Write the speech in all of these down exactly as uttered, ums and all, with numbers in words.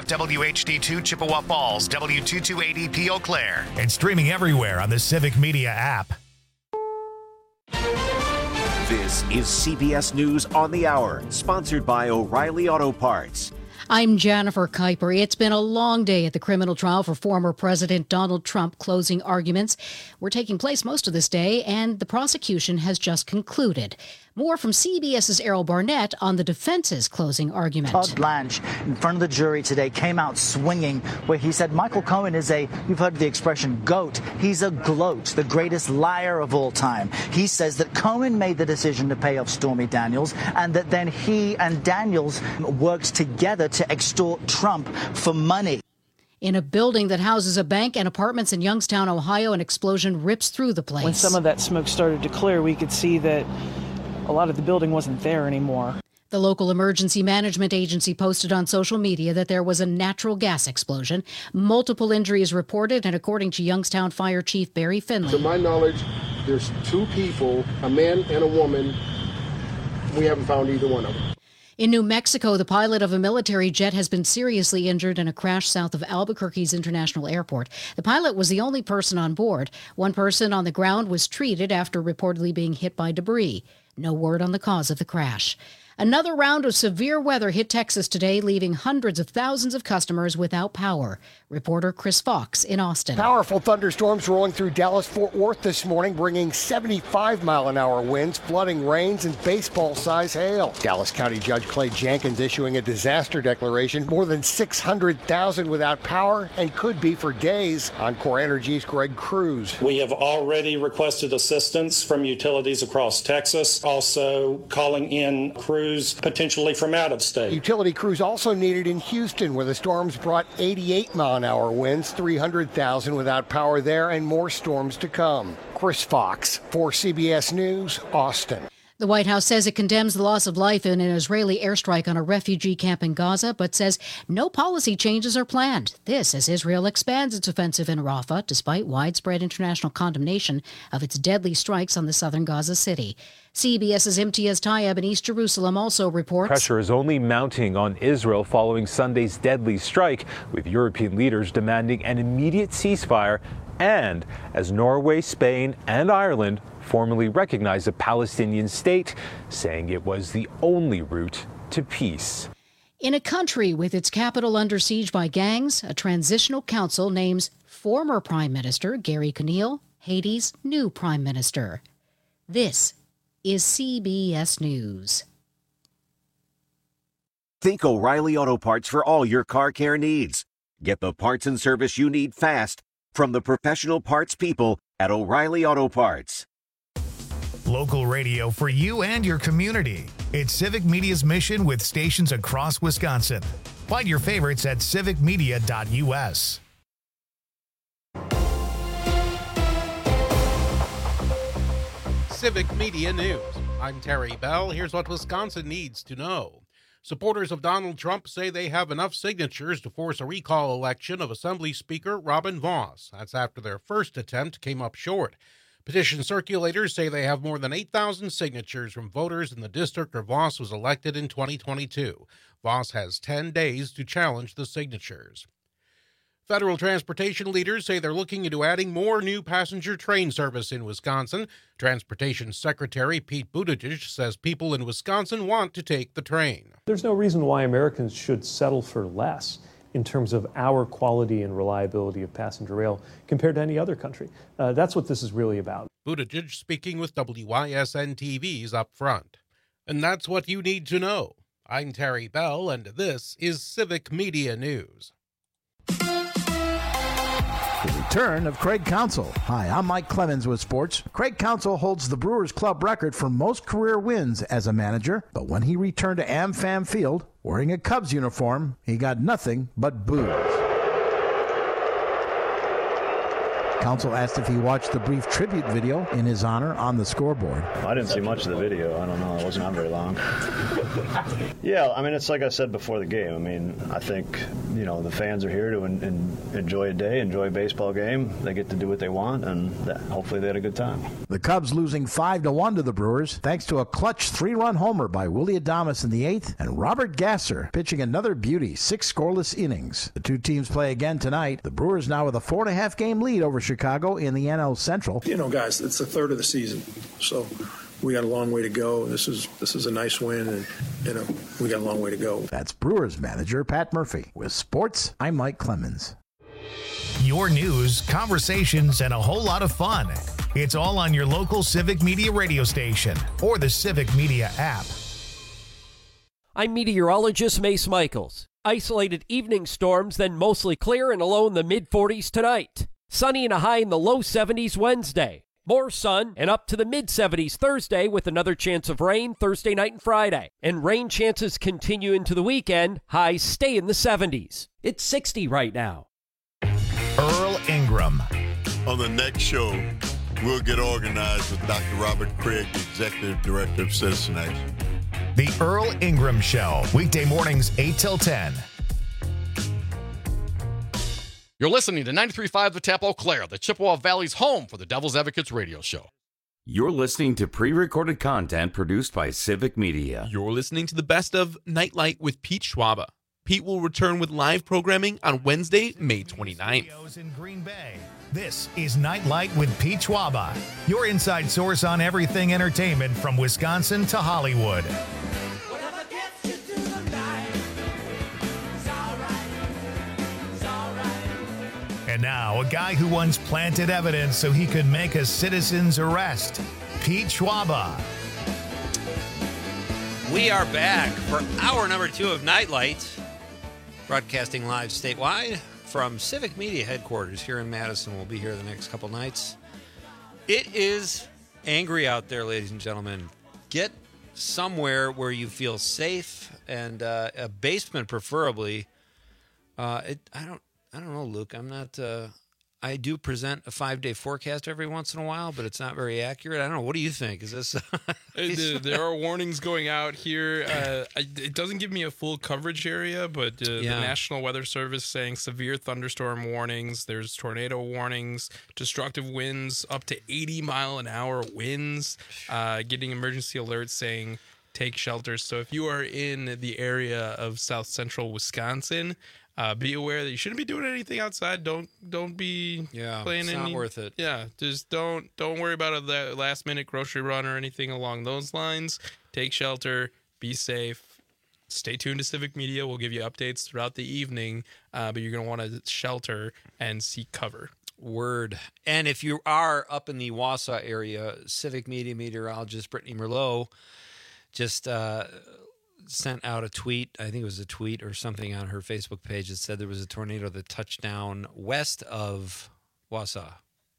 W H D two Chippewa Falls, W two two eight zero P Eau Claire, and streaming everywhere on the Civic Media app. This is C B S News on the Hour, sponsored by O'Reilly Auto Parts. I'm Jennifer Kuiper. It's been a long day at the criminal trial for former President Donald Trump. Closing arguments were taking place most of this day, and the prosecution has just concluded. More from CBS's Errol Barnett on the defense's closing argument. Todd Blanche, in front of the jury today, came out swinging, where he said Michael Cohen is a, you've heard the expression, goat. He's a gloat, the greatest liar of all time. He says that Cohen made the decision to pay off Stormy Daniels, and that then he and Daniels worked together to extort Trump for money. In a building that houses a bank and apartments in Youngstown, Ohio, an explosion rips through the place. When some of that smoke started to clear, we could see that a lot of the building wasn't there anymore. The local emergency management agency posted on social media that there was a natural gas explosion. Multiple injuries reported, and according to Youngstown Fire Chief Barry Finley, to my knowledge, there's two people, a man and a woman. We haven't found either one of them. In New Mexico, the pilot of a military jet has been seriously injured in a crash south of Albuquerque's International Airport. The pilot was the only person on board. One person on the ground was treated after reportedly being hit by debris. No word on the cause of the crash. Another round of severe weather hit Texas today, leaving hundreds of thousands of customers without power. Reporter Chris Fox in Austin. Powerful thunderstorms rolling through Dallas-Fort Worth this morning, bringing seventy-five mile an hour winds, flooding rains, and baseball-size hail. Dallas County Judge Clay Jenkins issuing a disaster declaration. More than six hundred thousand without power, and could be for days. Encore Energy's Greg Cruz. We have already requested assistance from utilities across Texas, also calling in crews potentially from out of state. Utility crews also needed in Houston, where the storms brought eighty-eight mile an hour winds, three hundred thousand without power there, and more storms to come. Chris Fox for C B S News, Austin. The White House says it condemns the loss of life in an Israeli airstrike on a refugee camp in Gaza, but says no policy changes are planned. This as Israel expands its offensive in Rafah, despite widespread international condemnation of its deadly strikes on the southern Gaza city. CBS's Imtiaz Tayeb in East Jerusalem also reports pressure is only mounting on Israel following Sunday's deadly strike, with European leaders demanding an immediate ceasefire, and as Norway, Spain, and Ireland formally recognized a Palestinian state, saying it was the only route to peace. In a country with its capital under siege by gangs, a transitional council names former Prime Minister Gary Conille Haiti's new Prime Minister. This is C B S News. Think O'Reilly Auto Parts for all your car care needs. Get the parts and service you need fast from the professional parts people at O'Reilly Auto Parts. Local radio for you and your community. It's Civic Media's mission with stations across Wisconsin. Find your favorites at civic media dot U S. Civic Media News. I'm Terry Bell. Here's what Wisconsin needs to know. Supporters of Donald Trump say they have enough signatures to force a recall election of Assembly Speaker Robin Vos. That's after their first attempt came up short. Petition circulators say they have more than eight thousand signatures from voters in the district where Vos was elected in twenty twenty-two. Vos has ten days to challenge the signatures. Federal transportation leaders say they're looking into adding more new passenger train service in Wisconsin. Transportation Secretary Pete Buttigieg says people in Wisconsin want to take the train. There's no reason why Americans should settle for less in terms of our quality and reliability of passenger rail compared to any other country. Uh, that's what this is really about. Buttigieg speaking with W I S N T V's Up Front. And that's what you need to know. I'm Terry Bell, and this is Civic Media News. The return of Craig Counsell. Hi, I'm Mike Clemens with sports. Craig Counsell holds the Brewers Club record for most career wins as a manager, but when he returned to AmFam Field wearing a Cubs uniform, he got nothing but boos. Council asked if he watched the brief tribute video in his honor on the scoreboard. I didn't see much of the video. I don't know. It wasn't on very long. Yeah, I mean, it's like I said before the game. I mean, I think, you know, the fans are here to en- en- enjoy a day, enjoy a baseball game. They get to do what they want, and that, hopefully they had a good time. The Cubs losing five to one to the Brewers thanks to a clutch three-run homer by Willie Adames in the eighth and Robert Gasser pitching another beauty, six scoreless innings. The two teams play again tonight. The Brewers now with a four and a half game lead over Chicago in the N L Central. You know, guys, it's the third of the season, so we got a long way to go. This is this is a nice win, and you know we got a long way to go. That's Brewers manager Pat Murphy. With sports, I'm Mike Clemens. Your news, conversations, and a whole lot of fun. It's all on your local Civic Media radio station or the Civic Media app. I'm meteorologist Mace Michaels. Isolated evening storms, then mostly clear and a low in the mid forties tonight. Sunny and a high in the low seventies Wednesday. More sun and up to the mid seventies Thursday with another chance of rain Thursday night and Friday. And rain chances continue into the weekend. Highs stay in the seventies. It's sixty right now. Earl Ingram. On the next show, we'll get organized with Doctor Robert Craig, the Executive Director of Citizen Action. The Earl Ingram Show, weekday mornings eight till ten. You're listening to ninety-three point five The Tap Eau Claire, the Chippewa Valley's home for the Devil's Advocates radio show. You're listening to pre-recorded content produced by Civic Media. You're listening to the best of Nightlight with Pete Schwaba. Pete will return with live programming on Wednesday, May twenty-ninth. In Green Bay. This is Nightlight with Pete Schwaba, your inside source on everything entertainment from Wisconsin to Hollywood. And now, a guy who once planted evidence so he could make a citizen's arrest, Pete Schwaba. We are back for hour number two of Nightlight, broadcasting live statewide from Civic Media headquarters here in Madison. We'll be here the next couple nights. It is angry out there, ladies and gentlemen. Get somewhere where you feel safe, and uh, a basement preferably. Uh, it, I don't. I don't know, Luke. I'm not. Uh, I do present a five-day forecast every once in a while, but it's not very accurate. I don't know. What do you think? Is this? there, there are warnings going out here. Uh, it doesn't give me a full coverage area, but uh, Yeah. the National Weather Service saying severe thunderstorm warnings. There's tornado warnings, destructive winds up to eighty mile an hour winds. Uh, getting emergency alerts saying take shelter. So if you are in the area of South Central Wisconsin, Uh, be aware that you shouldn't be doing anything outside. Don't don't be yeah, playing it's any. not worth it. Yeah, just don't don't worry about a last minute grocery run or anything along those lines. Take shelter. Be safe. Stay tuned to Civic Media. We'll give you updates throughout the evening, uh, but you're going to want to shelter and seek cover. Word. And if you are up in the Wausau area, Civic Media meteorologist Brittany Merlot just uh, sent out a tweet. I think it was a tweet or something on her Facebook page that said there was a tornado that touched down west of Wausau.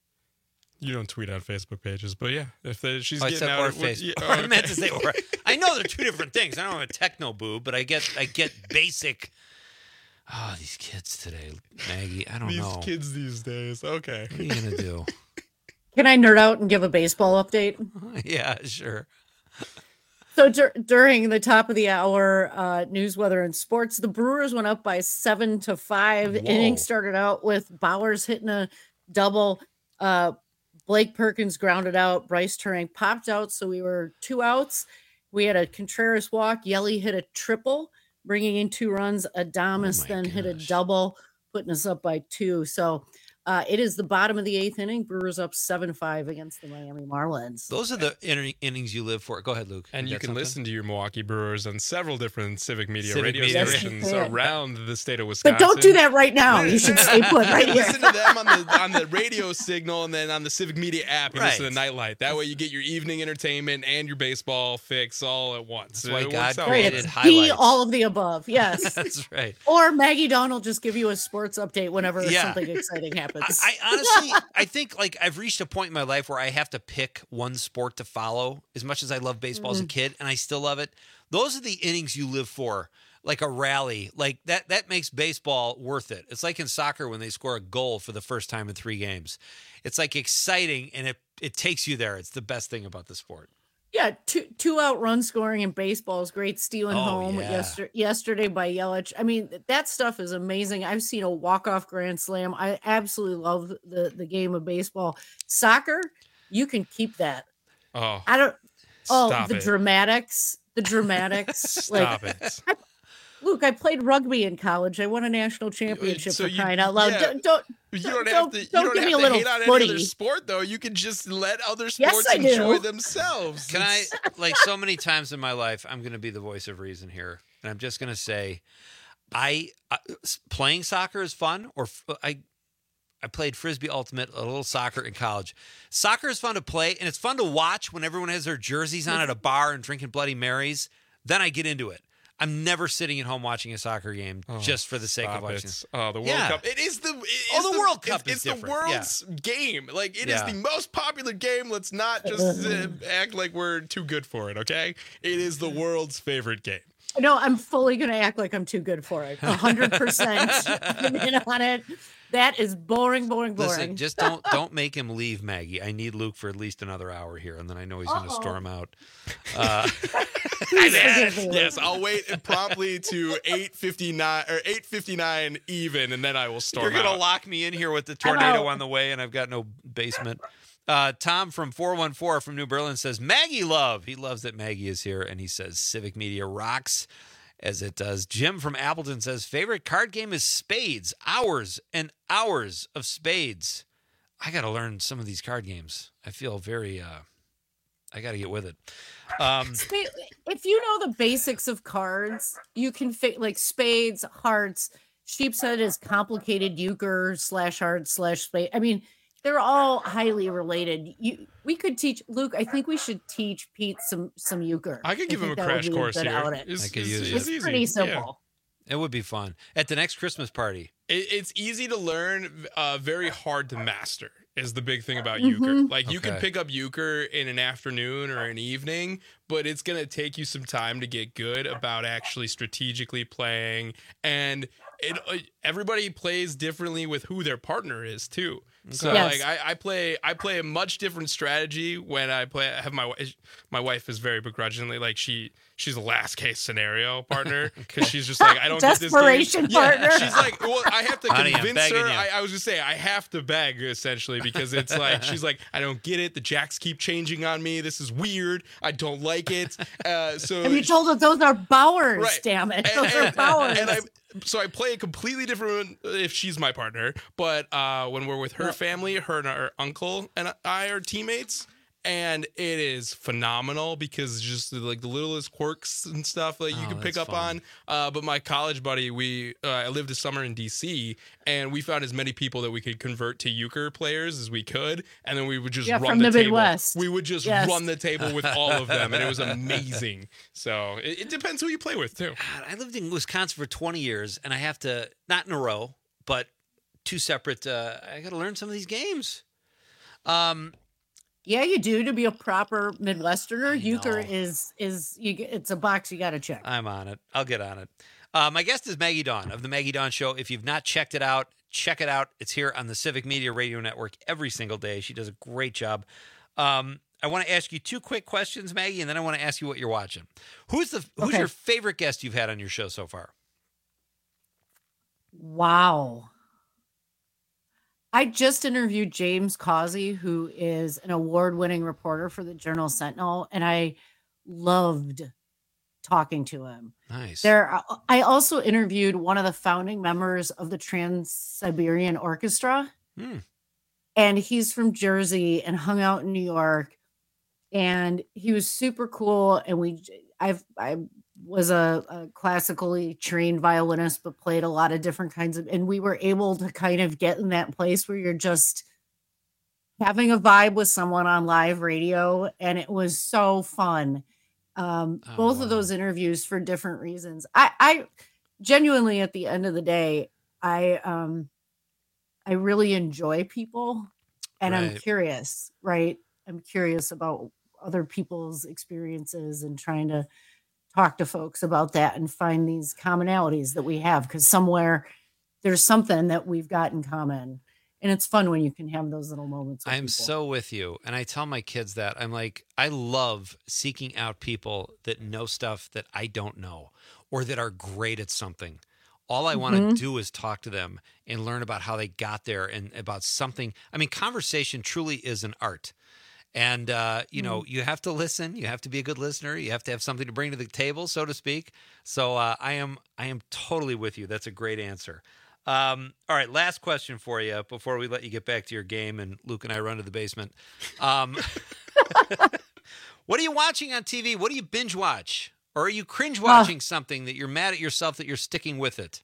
You don't tweet on Facebook pages, but yeah, if the, she's Oh, I getting said out, or of- Facebook. yeah, I okay. meant to say or. I know they're two different things. I don't have a techno boob, but I get I get basic. Oh, these kids today, Maggie. I don't these know. kids these days. Okay, What are you gonna do? Can I nerd out and give a baseball update? Yeah, sure. So dur- during the top of the hour uh, news, weather, and sports, the Brewers went up by seven to five. Whoa. Inning started out with Bowers hitting a double. Uh, Blake Perkins grounded out. Bryce Turang popped out, so we were two outs. We had a Contreras walk. Yelly hit a triple, bringing in two runs. Adames Oh then hit a double, putting us up by two. So uh, it is the bottom of the eighth inning. Brewers up seven five against the Miami Marlins. Those are the inning- innings you live for. Go ahead, Luke. And you got can something? listen to your Milwaukee Brewers on several different Civic Media Civic radio Media stations radio. Yes, you can. around the state of Wisconsin. But don't do that right now. You should stay put right here. Listen to them on the on the radio signal, and then on the Civic Media app, you listen Right. to Nightlight. That way, you get your evening entertainment and your baseball fix all at once. That's why It God works out Right, well. it's highlights. be all of the above. Yes. That's right. Or Maggie Dawn will just give you a sports update whenever Yeah. something exciting happens. I, I honestly, I think like I've reached a point in my life where I have to pick one sport to follow. As much as I love baseball as a Mhm. kid, and I still love it, those are the innings you live for. like a rally. Like that that makes baseball worth it. It's like in soccer when they score a goal for the first time in three games. It's like exciting, and it it takes you there. It's the best thing about the sport. Yeah, two two out run scoring in baseball is great. Stealing Oh, home yeah. yesterday, yesterday by Yelich. I mean, that stuff is amazing. I've seen a walk off grand slam. I absolutely love the the game of baseball. Soccer, you can keep that. Oh, I don't. Oh, stop the it. dramatics, the dramatics. Stop like, it. I, Luke, I played rugby in college. I won a national championship So for you- crying out loud. yeah. Don't, don't You don't, don't, have to. You don't don't give have me a to little hate on footy. any other sport, though. You can just let other Yes, sports I do. enjoy themselves. Can I, like so many times in my life, I'm going to be the voice of reason here, and I'm just going to say, I, I playing soccer is fun. Or f- I, I played frisbee ultimate, a little soccer in college. Soccer is fun to play, and it's fun to watch when everyone has their jerseys on at a bar and drinking Bloody Marys. Then I get into it. I'm never sitting at home watching a soccer game Oh, just for the sake of stop watching. it. Oh, the World Yeah. Cup. It is the. It Oh, is the World Cup It's, is it's the different. world's game. Like it is Yeah. the most popular game. Let's not just uh, act like we're too good for it. Okay, it is the world's favorite game. No, I'm fully going to act like I'm too good for it. A hundred percent. I'm in on it. That is boring, boring, boring. Listen, just don't don't make him leave, Maggie. I need Luke for at least another hour here, and then I know he's going to Uh-oh. storm out. Uh, Yes, I'll wait promptly to eight fifty nine or eight fifty nine even, and then I will storm You're going to out. lock me in here with the I'm tornado out. on the way, and I've got no basement. Uh, Tom from four one four from New Berlin says, Maggie love. He loves that Maggie is here, and he says Civic Media rocks, as it does. Jim from Appleton says, favorite card game is spades. Hours and hours of spades. I got to learn some of these card games. I feel very, uh, I got to get with it. Um, Spa- if you know the basics of cards, you can fit like spades, hearts. Sheep's head is complicated euchre slash heart slash spade. I mean, they're all highly related. You, we could teach Luke. I think we should teach Pete some some euchre. I could give him a think that would crash be course good here. outing. It's, I could it's- use it. it's It's easy. pretty Yeah. simple. it would be fun. At the next Christmas party. It, it's easy to learn, uh, very hard to master is the big thing about euchre. Mhm. Like you can Okay. pick up euchre in an afternoon or an evening, but it's going to take you some time to get good about actually strategically playing. And it uh, everybody plays differently with who their partner is too. So Yes. like I, I play I play a much different strategy when I play. I have my wi- my wife is very begrudgingly like she she's a last case scenario partner because she's just like I don't get this game. Desperation partner. Yeah, she's like, well, I have to Honey, I'm convince begging her. you. I, I was just saying, I have to beg essentially because it's like she's like, I don't get it. The jacks keep changing on me. This is weird. I don't like it. Uh, so Have you told us those are Bowers? Right. Damn it, and, those are and- Bowers. and I, so I play a completely different if she's my partner. But uh, when we're with her family, her and her uncle and I are teammates. And it is phenomenal because just like the littlest quirks and stuff that you Oh, can pick that's up fun. on. Uh, but my college buddy, we uh, I lived a summer in D C, and we found as many people that we could convert to euchre players as we could, and then we would just Yeah, run from the, the table. Midwest. We would just Yes. run the table with all of them, and it was amazing. So it, it depends who you play with too. God, I lived in Wisconsin for twenty years, and I have to, not in a row, but two separate, uh, I got to learn some of these games. Um, Yeah, you do to be a proper Midwesterner. Euchre know. is is you. get- It's a box you got to check. I'm on it. I'll get on it. Uh, my guest is Maggie Dawn of the Maggie Dawn Show. If you've not checked it out, check it out. It's here on the Civic Media Radio Network every single day. She does a great job. Um, I want to ask you two quick questions, Maggie, and then I want to ask you what you're watching. Who's the Who's Okay. your favorite guest you've had on your show so far? Wow. I just interviewed James Causey, who is an award-winning reporter for the Journal Sentinel, and I loved talking to him. Nice. There, I also interviewed one of the founding members of the Trans-Siberian Orchestra, Hmm. and he's from Jersey and hung out in New York, and he was super cool. And we, I've, I was a, a classically trained violinist, but played a lot of different kinds of, and we were able to kind of get in that place where you're just having a vibe with someone on live radio, and it was so fun. Um, Oh, both wow. of those interviews for different reasons. I, I genuinely, at the end of the day, I, um, I really enjoy people, and I'm Right. curious, right? I'm curious about other people's experiences and trying to talk to folks about that and find these commonalities that we have, because somewhere there's something that we've got in common. And it's fun when you can have those little moments. I'm people. so with you. And I tell my kids that. I'm like, I love seeking out people that know stuff that I don't know or that are great at something. All I want to Mhm. do is talk to them and learn about how they got there and about something. I mean, conversation truly is an art. And, uh, you know, you have to listen. You have to be a good listener. You have to have something to bring to the table, so to speak. So uh, I am I am totally with you. That's a great answer. Um, all right, last question for you before we let you get back to your game and Luke and I run to the basement. Um, what are you watching on T V? What do you binge watch? Or are you cringe watching uh, something that you're mad at yourself that you're sticking with it?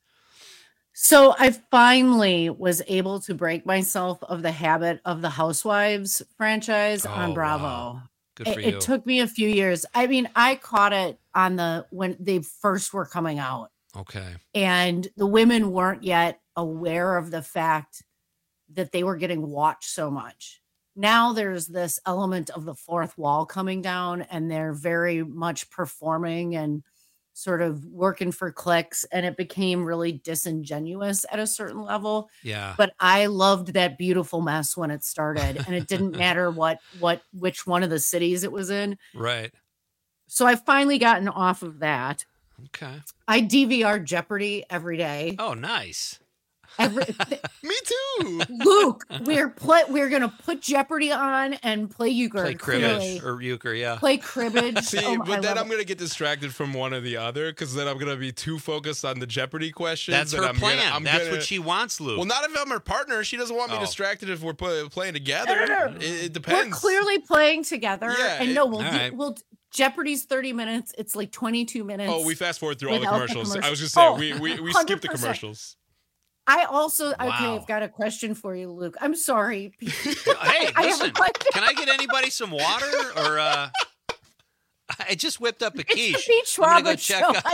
So I finally was able to break myself of the habit of the Housewives franchise Oh, on Bravo. wow. Good It, for it you. took me a few years. I mean, I caught it on the when they first were coming out, Okay. and the women weren't yet aware of the fact that they were getting watched so much. Now there's this element of the fourth wall coming down, and they're very much performing and sort of working for clicks, and it became really disingenuous at a certain level. Yeah. But I loved that beautiful mess when it started, and it didn't matter what what which one of the cities it was in. Right. So I've finally gotten off of that. Okay. I D V R Jeopardy every day. Oh, nice. Every, Me too. Luke, we're play, we're gonna put Jeopardy on and play euchre. Play clearly. cribbage or euchre, yeah. Play cribbage. See, Oh, I but then love I'm gonna get distracted from one or the other because then I'm gonna be too focused on the Jeopardy questions. That's and her I'm plan. Gonna, I'm That's gonna, what she wants, Luke. Well, not if I'm her partner. She doesn't want me Oh. distracted if we're play, playing together. No, no, no. It, it We're depends. clearly playing together. Yeah, and it- no, we'll All do, right. we'll Jeopardy's thirty minutes. It's like twenty-two minutes. Oh, we fast forward through all the without the commercials. I was just commercials. saying Oh, we we, we one skip the hundred percent. commercials. I also okay. Wow. I've got a question for you, Luke. I'm sorry. Hey, I have a listen. question. Can I get anybody some water or uh I just whipped up a quiche. It's the Pete I'm gonna go Schwab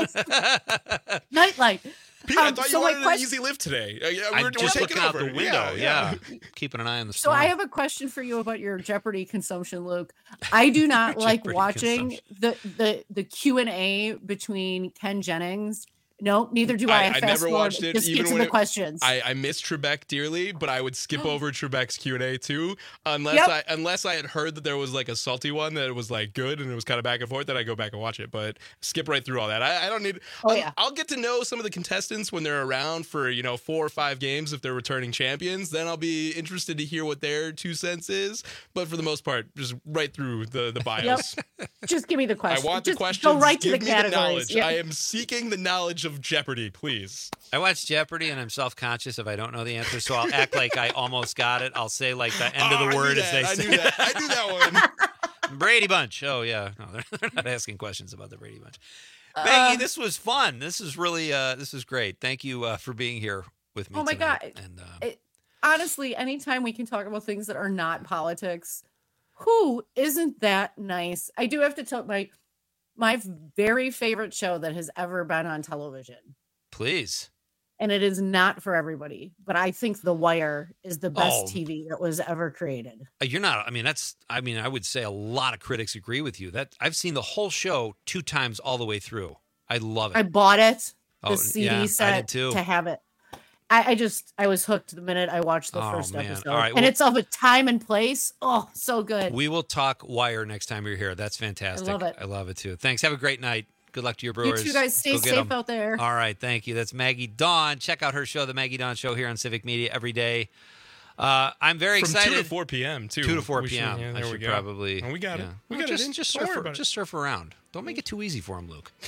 check show. out- Nightlight. Pete, I Um, thought so you my wanted an question- easy lift today. Uh, yeah, I'm we're, just we're looking taking out over. the window. Yeah, Yeah, keeping an eye on the So storm. I have a question for you about your Jeopardy consumption, Luke. I do not like Jeopardy watching the the the Q and A between Ken Jennings. No, neither do I. I, I, I fast never forward. watched it. Just even get to when the it- questions. I, I miss Trebek dearly, but I would skip over Trebek's Q and A too, unless Yep. I unless I had heard that there was like a salty one that was like good and it was kind of back and forth. Then I go back and watch it, but skip right through all that. I, I don't need. Oh, I'll, yeah. I'll get to know some of the contestants when they're around for you know four or five games if they're returning champions. Then I'll be interested to hear what their two cents is. But for the most part, just right through the the bios. Just give me the I question. want Just the questions. Go right to Give the me categories. the knowledge. Yeah. I am seeking the knowledge of Jeopardy, please. I watch Jeopardy and I'm self-conscious if I don't know the answer, so I'll act like I almost got it. I'll say like the end Oh, of I the knew word as that. they I say. knew that. I knew that one. Brady Bunch. Oh yeah, no, they're, they're not asking questions about the Brady Bunch. Uh, Maggie, this was fun. This is really, uh, this is great. Thank you uh, for being here with me. Oh my tonight. God. And uh, It, honestly, anytime we can talk about things that are not politics, who isn't that nice? I do have to tell my my very favorite show that has ever been on television. please. And it is not for everybody, but I think The Wire is the best Oh. T V that was ever created. Uh, You're not. I mean, that's. I mean, I would say a lot of critics agree with you. That I've seen the whole show two times all the way through. I love it. I bought it, the Oh, C D yeah, I set did too. to have it. I, I just I was hooked the minute I watched the Oh, first man. episode, All right, and well- it's of a time and place. Oh, so good. We will talk Wire next time you're here. That's fantastic. love it. I love it too. Thanks. Have a great night. Good luck to your Brewers. You two guys stay Go get safe 'em. out there. All right. Thank you. That's Maggie Dawn. Check out her show, The Maggie Dawn Show, here on Civic Media every day. Uh, I'm very From excited. two to four p.m. too. two to four We should- p.m. yeah, I there we should go. probably. Oh, we got it. yeah. We Well, got it just, in. Just Don't surf, worry ar- about it. just surf around. Don't make it too easy for him, Luke.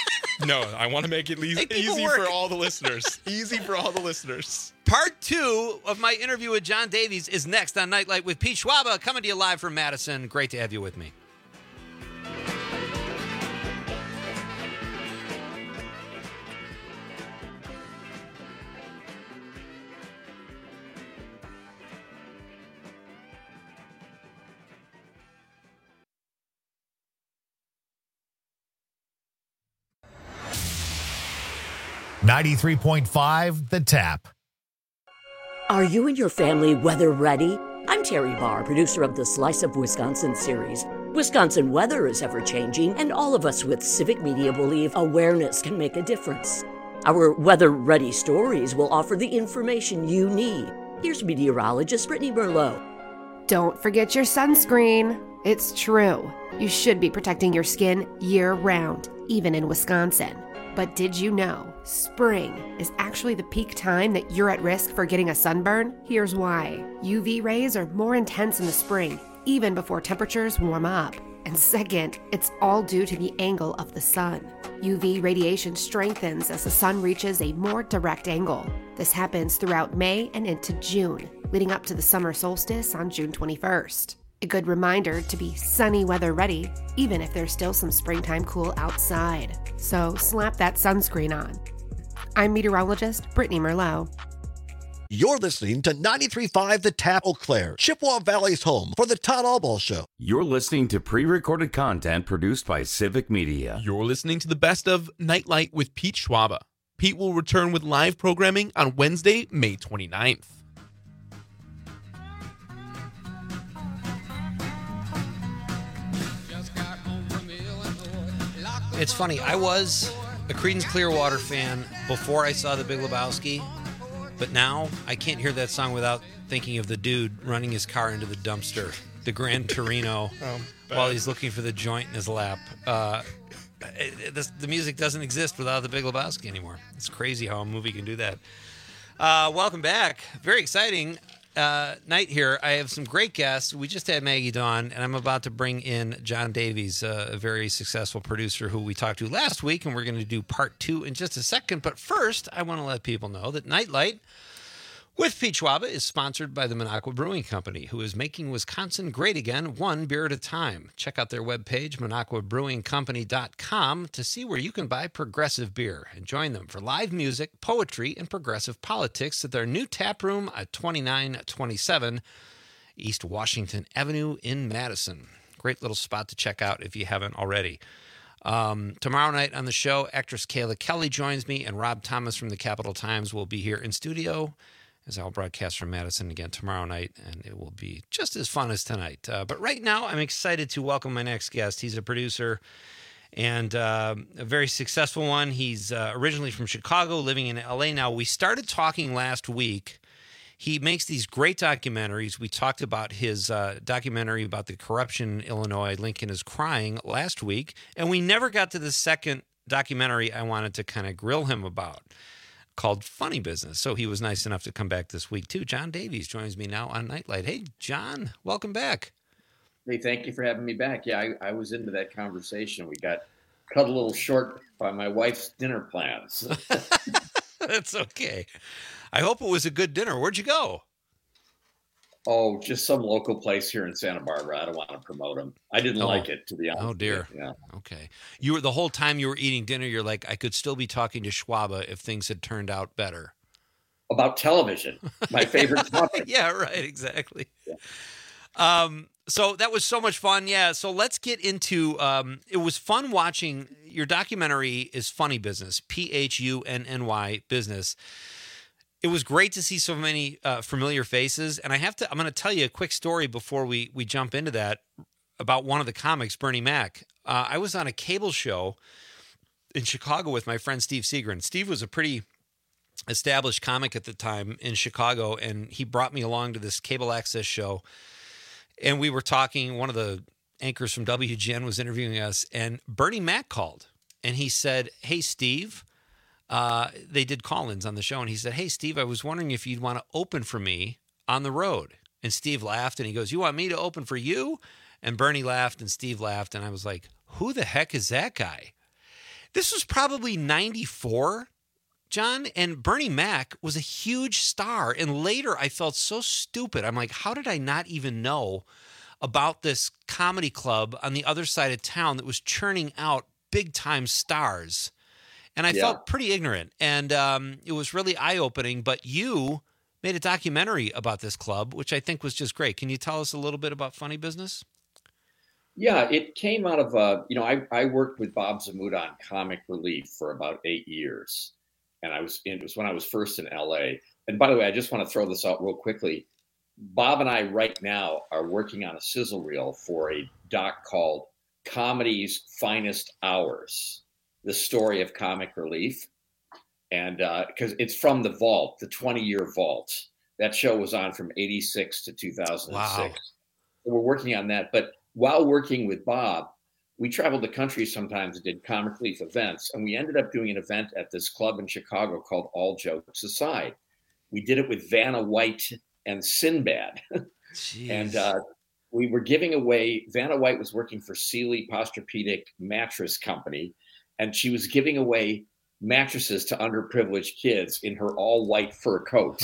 No, I want to make it le- Make people easy work. for all the listeners. Easy for all the listeners. Part two of my interview with John Davies is next on Nightlight with Pete Schwaba, coming to you live from Madison. Great to have you with me. ninety-three point five The Tap. Are you and your family weather ready? I'm Terry Barr, producer of the Slice of Wisconsin series. Wisconsin weather is ever-changing, and all of us with Civic Media believe awareness can make a difference. Our weather-ready stories will offer the information you need. Here's meteorologist Brittany Merlot. Don't forget your sunscreen. It's true. You should be protecting your skin year-round, even in Wisconsin. But did you know spring is actually the peak time that you're at risk for getting a sunburn? Here's why. U V rays are more intense in the spring, even before temperatures warm up. And second, it's all due to the angle of the sun. U V radiation strengthens as the sun reaches a more direct angle. This happens throughout May and into June, leading up to the summer solstice on June twenty-first. A good reminder to be sunny weather ready, even if there's still some springtime cool outside. So slap that sunscreen on. I'm meteorologist Brittany Merlot. You're listening to ninety-three point five The Tap Eau Claire, Chippewa Valley's home for the Todd Albaugh Show. You're listening to pre-recorded content produced by Civic Media. You're listening to the best of Nightlight with Pete Schwaba. Pete will return with live programming on Wednesday, May twenty-ninth. It's funny. I was a Creedence Clearwater fan before I saw The Big Lebowski, but now I can't hear that song without thinking of the dude running his car into the dumpster, the Gran Torino, oh, while he's looking for the joint in his lap. Uh, it, it, this, the music doesn't exist without The Big Lebowski anymore. It's crazy how a movie can do that. Uh, welcome back. Very exciting uh, night here. I have some great guests. We just had Maggie Dawn, and I'm about to bring in John Davies, uh, a very successful producer who we talked to last week, and we're going to do part two in just a second. But first, I want to let people know that Nightlight with Pete Schwaba is sponsored by the Minocqua Brewing Company, who is making Wisconsin great again, one beer at a time. Check out their webpage, minocqua brewing company dot com, to see where you can buy progressive beer and join them for live music, poetry, and progressive politics at their new tap room at twenty-nine twenty-seven East Washington Avenue in Madison. Great little spot to check out if you haven't already. Um, tomorrow night on the show, actress Kayla Kelly joins me, and Rob Thomas from the Capital Times will be here in studio, as I'll broadcast from Madison again tomorrow night, and it will be just as fun as tonight. Uh, but right now, I'm excited to welcome my next guest. He's a producer and uh, a very successful one. He's uh, originally from Chicago, living in L A now. We started talking last week. He makes these great documentaries. We talked about his uh, documentary about the corruption in Illinois, Lincoln is Crying, last week, and we never got to the second documentary I wanted to kind of grill him about, called Funny Business. So he was nice enough to come back this week, too. John Davies joins me now on Nightlight. Hey, John, welcome back. Hey, thank you for having me back. Yeah, I, I was into that conversation. We got cut a little short by my wife's dinner plans. That's okay. I hope it was a good dinner. Where'd you go? Oh, just some local place here in Santa Barbara. I don't want to promote them. I didn't oh. like it, to be honest. Oh, dear. Yeah. Okay. You were the whole time you were eating dinner, you're like, I could still be talking to Schwaba if things had turned out better. About television, my favorite topic. Yeah, right. Exactly. Yeah. Um, so that was so much fun. Yeah. So let's get into, um, it was fun watching your documentary is Funny Business, P H U N N Y Business. It was great to see so many uh, familiar faces. And I have to, I'm going to tell you a quick story before we, we jump into that about one of the comics, Bernie Mac. Uh, I was on a cable show in Chicago with my friend Steve Seagren. Steve was a pretty established comic at the time in Chicago, and he brought me along to this cable access show. And we were talking, one of the anchors from W G N was interviewing us, and Bernie Mac called. And he said, hey, Steve, Uh, they did call-ins on the show, and he said, hey, Steve, I was wondering if you'd want to open for me on the road. And Steve laughed, and he goes, you want me to open for you? And Bernie laughed, and Steve laughed, and I was like, who the heck is that guy? This was probably ninety-four, John, and Bernie Mac was a huge star. And later, I felt so stupid. I'm like, how did I not even know about this comedy club on the other side of town that was churning out big-time stars? And I yeah. felt pretty ignorant, and um, it was really eye-opening. But you made a documentary about this club, which I think was just great. Can you tell us a little bit about Funny Business? Yeah, it came out of, uh, you know, I, I worked with Bob Zamuda on Comic Relief for about eight years. And I was, it was when I was first in L A. And by the way, I just want to throw this out real quickly. Bob and I right now are working on a sizzle reel for a doc called Comedy's Finest Hours, the story of comic relief. And because uh, it's from the Vault, the twenty-year Vault. That show was on from eighty-six to two thousand six. Wow. So we're working on that. But while working with Bob, we traveled the country sometimes and did comic relief events. And we ended up doing an event at this club in Chicago called All Jokes Aside. We did it with Vanna White and Sinbad. And uh, we were giving away, Vanna White was working for Sealy Posturepedic Mattress Company, and she was giving away mattresses to underprivileged kids in her all white fur coat.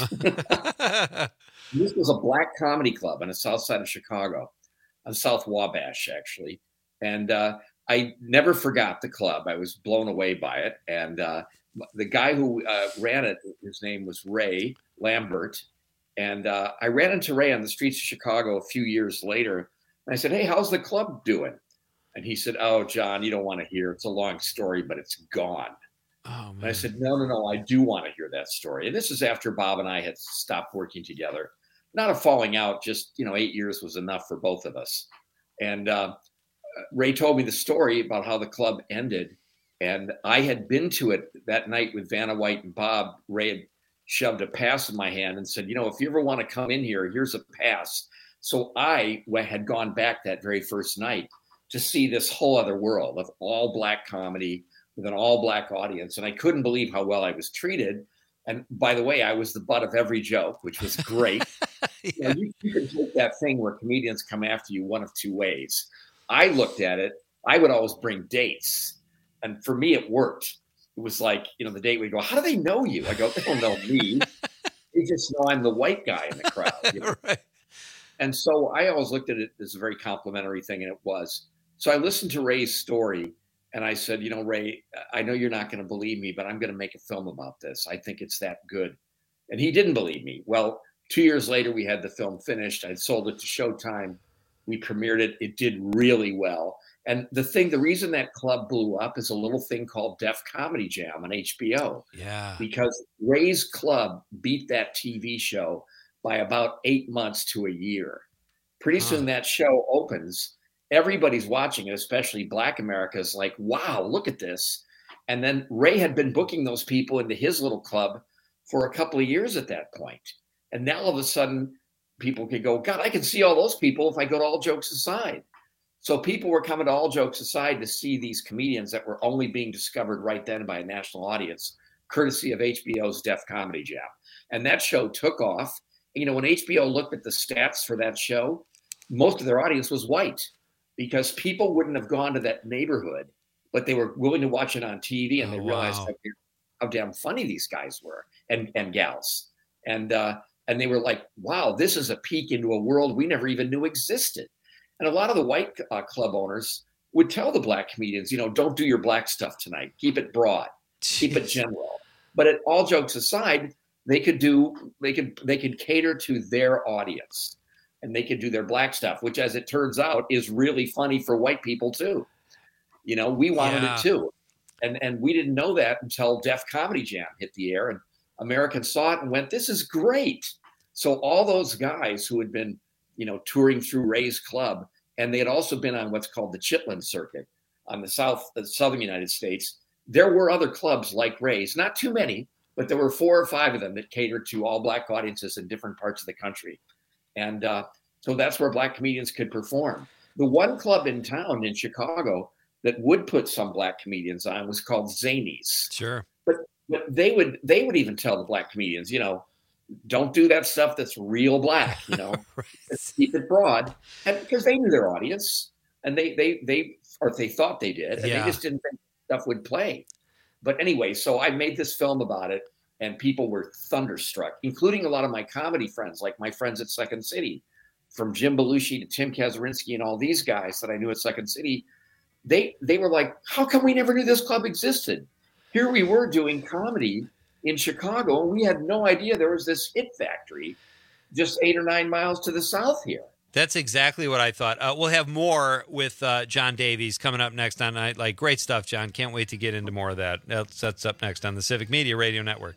This was a black comedy club on the south side of Chicago, on South Wabash, actually. And uh, I never forgot the club. I was blown away by it. And uh, the guy who uh, ran it, his name was Ray Lambert. And uh, I ran into Ray on the streets of Chicago a few years later. And I said, hey, how's the club doing? And he said, oh, John, you don't want to hear. It's a long story, but it's gone. Oh, and I said, no, no, no, I do want to hear that story. And this is after Bob and I had stopped working together. Not a falling out, just, you know, eight years was enough for both of us. And uh, Ray told me the story about how the club ended. And I had been to it that night with Vanna White and Bob. Ray had shoved a pass in my hand and said, you know, if you ever want to come in here, here's a pass. So I had gone back that very first night to see this whole other world of all black comedy with an all black audience. And I couldn't believe how well I was treated. And by the way, I was the butt of every joke, which was great. Yeah. You know, you, you can take that thing where comedians come after you one of two ways. I looked at it. I would always bring dates. And for me, it worked. It was like, you know, the date would go, how do they know you? I go, they don't know me. They just know I'm the white guy in the crowd. You know? Right. And so I always looked at it as a very complimentary thing, and it was. So I listened to Ray's story. And I said, you know, Ray, I know you're not going to believe me, but I'm going to make a film about this. I think it's that good. And he didn't believe me. Well, two years later, we had the film finished. I sold it to Showtime. We premiered it. It did really well. And the thing, the reason that club blew up is a little thing called Def Comedy Jam on H B O. Yeah. Because Ray's club beat that T V show by about eight months to a year. Pretty huh. soon that show opens. Everybody's watching it, especially Black America, is like, wow, look at this. And then Ray had been booking those people into his little club for a couple of years at that point. And now all of a sudden, people could go, God, I can see all those people if I go to All Jokes Aside. So people were coming to All Jokes Aside to see these comedians that were only being discovered right then by a national audience, courtesy of H B O's Def Comedy Jam. And that show took off. You know, when H B O looked at the stats for that show, most of their audience was white, because people wouldn't have gone to that neighborhood, but they were willing to watch it on T V, and oh, they realized wow. how, how damn funny these guys were and, and gals. And, uh, and they were like, wow, this is a peek into a world we never even knew existed. And a lot of the white uh, club owners would tell the black comedians, you know, don't do your black stuff tonight. Keep it broad, Jeez. Keep it general. But at All Jokes Aside, they could do, they could, they could cater to their audience. And they could do their black stuff, which, as it turns out, is really funny for white people too. You know, we wanted yeah. it too. And and we didn't know that until Def Comedy Jam hit the air, and Americans saw it and went, this is great. So all those guys who had been, you know, touring through Ray's club, and they had also been on what's called the Chitlin circuit on the south, the southern United States. There were other clubs like Ray's, not too many, but there were four or five of them that catered to all black audiences in different parts of the country. And uh, so that's where black comedians could perform. The one club in town in Chicago that would put some black comedians on was called Zanies. Sure. But, but they would they would even tell the black comedians, you know, don't do that stuff that's real black, you know, right. Keep it broad. And because they knew their audience, and they they they or they thought they did, and yeah. they just didn't think stuff would play. But anyway, so I made this film about it. And people were thunderstruck, including a lot of my comedy friends, like my friends at Second City, from Jim Belushi to Tim Kazurinsky and all these guys that I knew at Second City. They they were like, how come we never knew this club existed? Here we were doing comedy in Chicago, and we had no idea there was this hit factory just eight or nine miles to the south here. That's exactly what I thought. Uh, we'll have more with uh, John Davies coming up next on Night Light. Great stuff, John. Can't wait to get into more of that. That's up next on the Civic Media Radio Network.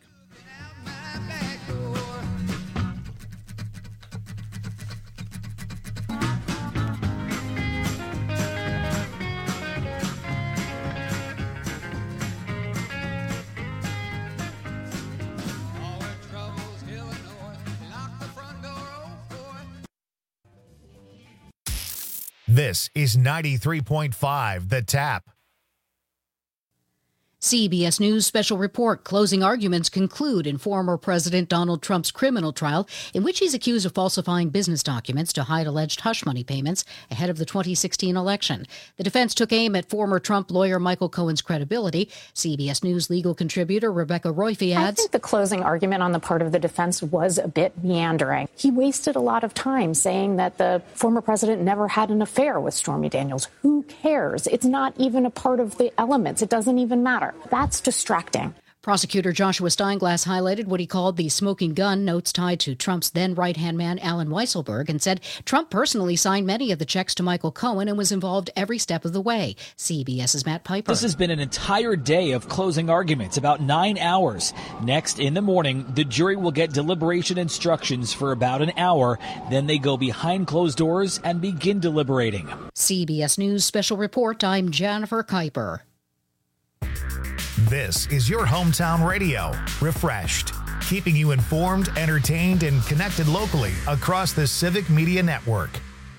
This is ninety-three point five The Tap. C B S News special report. Closing arguments conclude in former President Donald Trump's criminal trial, in which he's accused of falsifying business documents to hide alleged hush money payments ahead of the twenty sixteen election. The defense took aim at former Trump lawyer Michael Cohen's credibility. C B S News legal contributor Rebecca Roife adds, I think the closing argument on the part of the defense was a bit meandering. He wasted a lot of time saying that the former president never had an affair with Stormy Daniels. Who cares? It's not even a part of the elements. It doesn't even matter. That's distracting. Prosecutor Joshua Steinglass highlighted what he called the smoking gun notes tied to Trump's then right-hand man, Alan Weisselberg, and said Trump personally signed many of the checks to Michael Cohen and was involved every step of the way. CBS's Matt Piper. This has been an entire day of closing arguments, about nine hours. Next, in the morning, the jury will get deliberation instructions for about an hour. Then they go behind closed doors and begin deliberating. C B S News Special Report, I'm Jennifer Kuiper. This is your hometown radio, refreshed, keeping you informed, entertained, and connected locally across the Civic Media Network.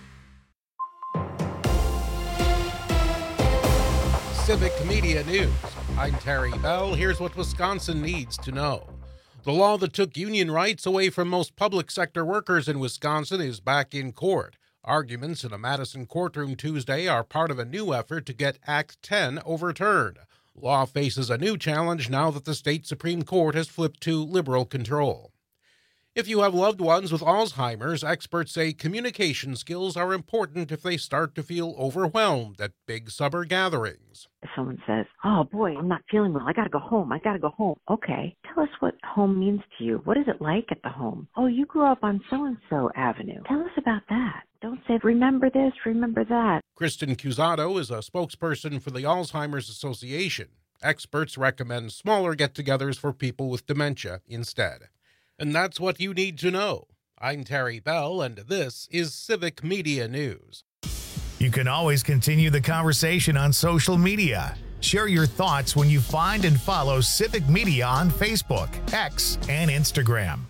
Civic Media News. I'm Terry Bell. Here's what Wisconsin needs to know. The law that took union rights away from most public sector workers in Wisconsin is back in court. Arguments in a Madison courtroom Tuesday are part of a new effort to get Act ten overturned. Law faces a new challenge now that the state Supreme Court has flipped to liberal control. If you have loved ones with Alzheimer's, experts say communication skills are important if they start to feel overwhelmed at big summer gatherings. If someone says, oh boy, I'm not feeling well, I gotta go home, I gotta go home. Okay, tell us what home means to you. What is it like at the home? Oh, you grew up on so-and-so avenue. Tell us about that. Don't say, remember this, remember that. Kristen Cusato is a spokesperson for the Alzheimer's Association. Experts recommend smaller get-togethers for people with dementia instead. And that's what you need to know. I'm Terry Bell, and this is Civic Media News. You can always continue the conversation on social media. Share your thoughts when you find and follow Civic Media on Facebook, X, and Instagram.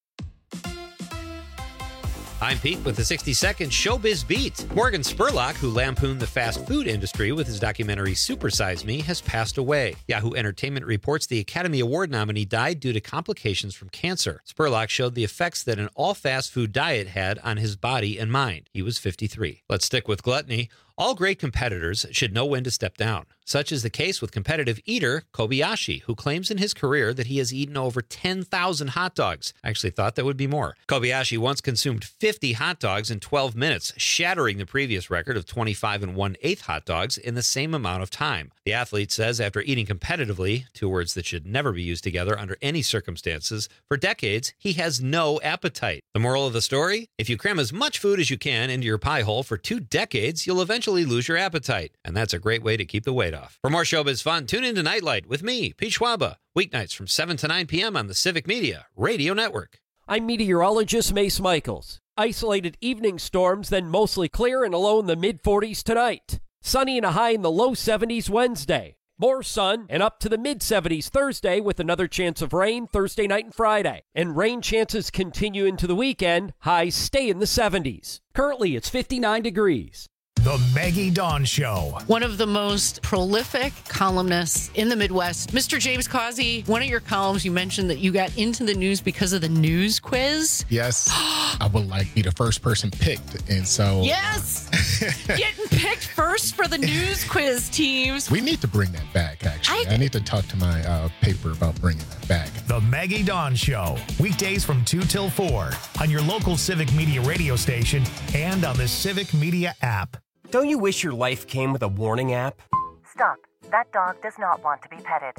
I'm Pete with the sixty second Showbiz Beat. Morgan Spurlock, who lampooned the fast food industry with his documentary Super Size Me, has passed away. Yahoo Entertainment reports the Academy Award nominee died due to complications from cancer. Spurlock showed the effects that an all-fast food diet had on his body and mind. He was fifty-three. Let's stick with gluttony. All great competitors should know when to step down. Such is the case with competitive eater Kobayashi, who claims in his career that he has eaten over ten thousand hot dogs. I actually thought there would be more. Kobayashi once consumed fifty hot dogs in twelve minutes, shattering the previous record of twenty-five and one-eighth hot dogs in the same amount of time. The athlete says after eating competitively, two words that should never be used together under any circumstances, for decades, he has no appetite. The moral of the story? If you cram as much food as you can into your pie hole for two decades, you'll eventually lose your appetite. And that's a great way to keep the weight off. For more showbiz fun, tune into Nightlight with me, Pete Schwaba, weeknights from seven to nine p.m. on the Civic Media Radio Network. I'm meteorologist Mace Michaels. Isolated evening storms, then mostly clear and a low in the mid forties tonight. Sunny and a high in the low seventies Wednesday. More sun and up to the mid seventies Thursday with another chance of rain Thursday night and Friday. And rain chances continue into the weekend. Highs stay in the seventies. Currently, it's fifty-nine degrees. The Maggie Dawn Show. One of the most prolific columnists in the Midwest, Mister James Causey. One of your columns, you mentioned that you got into the news because of the news quiz. Yes. I would like be the first person picked. And so. Yes. Getting picked first for the news quiz teams. We need to bring that back, actually. I, I need to talk to my uh, paper about bringing that back. The Maggie Dawn Show. Weekdays from two till four on your local Civic Media radio station and on the Civic Media app. Don't you wish your life came with a warning app? Stop. That dog does not want to be petted.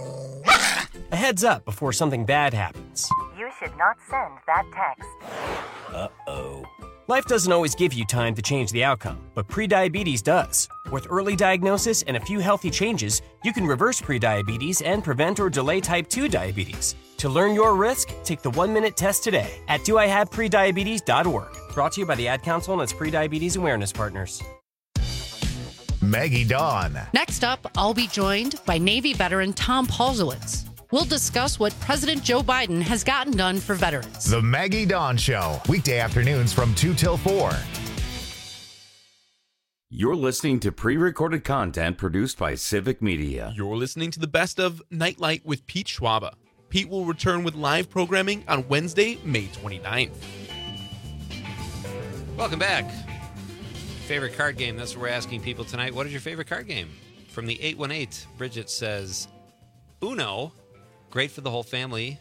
A heads up before something bad happens. You should not send that text. Uh-oh. Life doesn't always give you time to change the outcome, but prediabetes does. With early diagnosis and a few healthy changes, you can reverse prediabetes and prevent or delay type two diabetes. To learn your risk, take the one-minute test today at do I have prediabetes dot org. Brought to you by the Ad Council and its prediabetes awareness partners. Maggie Dawn. Next up, I'll be joined by Navy veteran Tom Paulzowitz. We'll discuss what President Joe Biden has gotten done for veterans. The Maggie Dawn Show, weekday afternoons from two till four. You're listening to pre-recorded content produced by Civic Media. You're listening to the best of Nightlight with Pete Schwaba. Pete will return with live programming on Wednesday, May twenty-ninth. Welcome back. Favorite card game? That's what we're asking people tonight. What is your favorite card game? From the eight one eight, Bridget says, Uno, great for the whole family.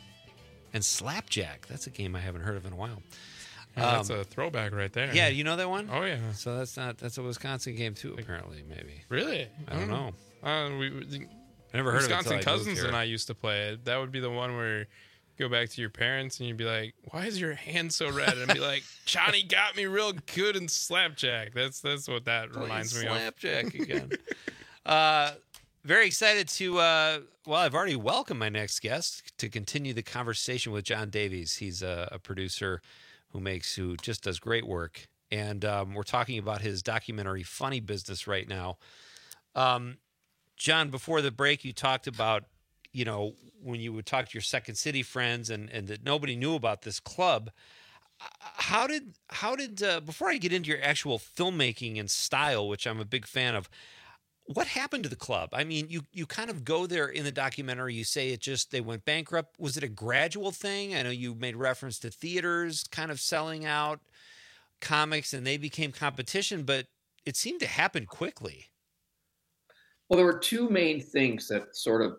And Slapjack. That's a game I haven't heard of in a while. Yeah, that's Um, a throwback right there. Yeah, you know that one? Oh, yeah. So that's not that's a Wisconsin game too, apparently, maybe. Really? I don't know. Uh, we, we, I never heard of it Wisconsin till I moved cousins here. and I used to play it. That would be the one where you go back to your parents and you'd be like, "Why is your hand so red?" And be like, "Johnny got me real good in Slapjack." That's that's what that Playing reminds me Slapjack of. again. uh, very excited to. Uh, well, I've already welcomed my next guest to continue the conversation with John Davies. He's a, a producer who makes who just does great work, and um, we're talking about his documentary Funny Business right now. Um, John, before the break, you talked about, you know, when you would talk to your Second City friends and, and that nobody knew about this club. How did, how did uh, before I get into your actual filmmaking and style, which I'm a big fan of, what happened to the club? I mean, you, you kind of go there in the documentary. You say it just, they went bankrupt. Was it a gradual thing? I know you made reference to theaters kind of selling out comics and they became competition, but it seemed to happen quickly. Well, there were two main things that sort of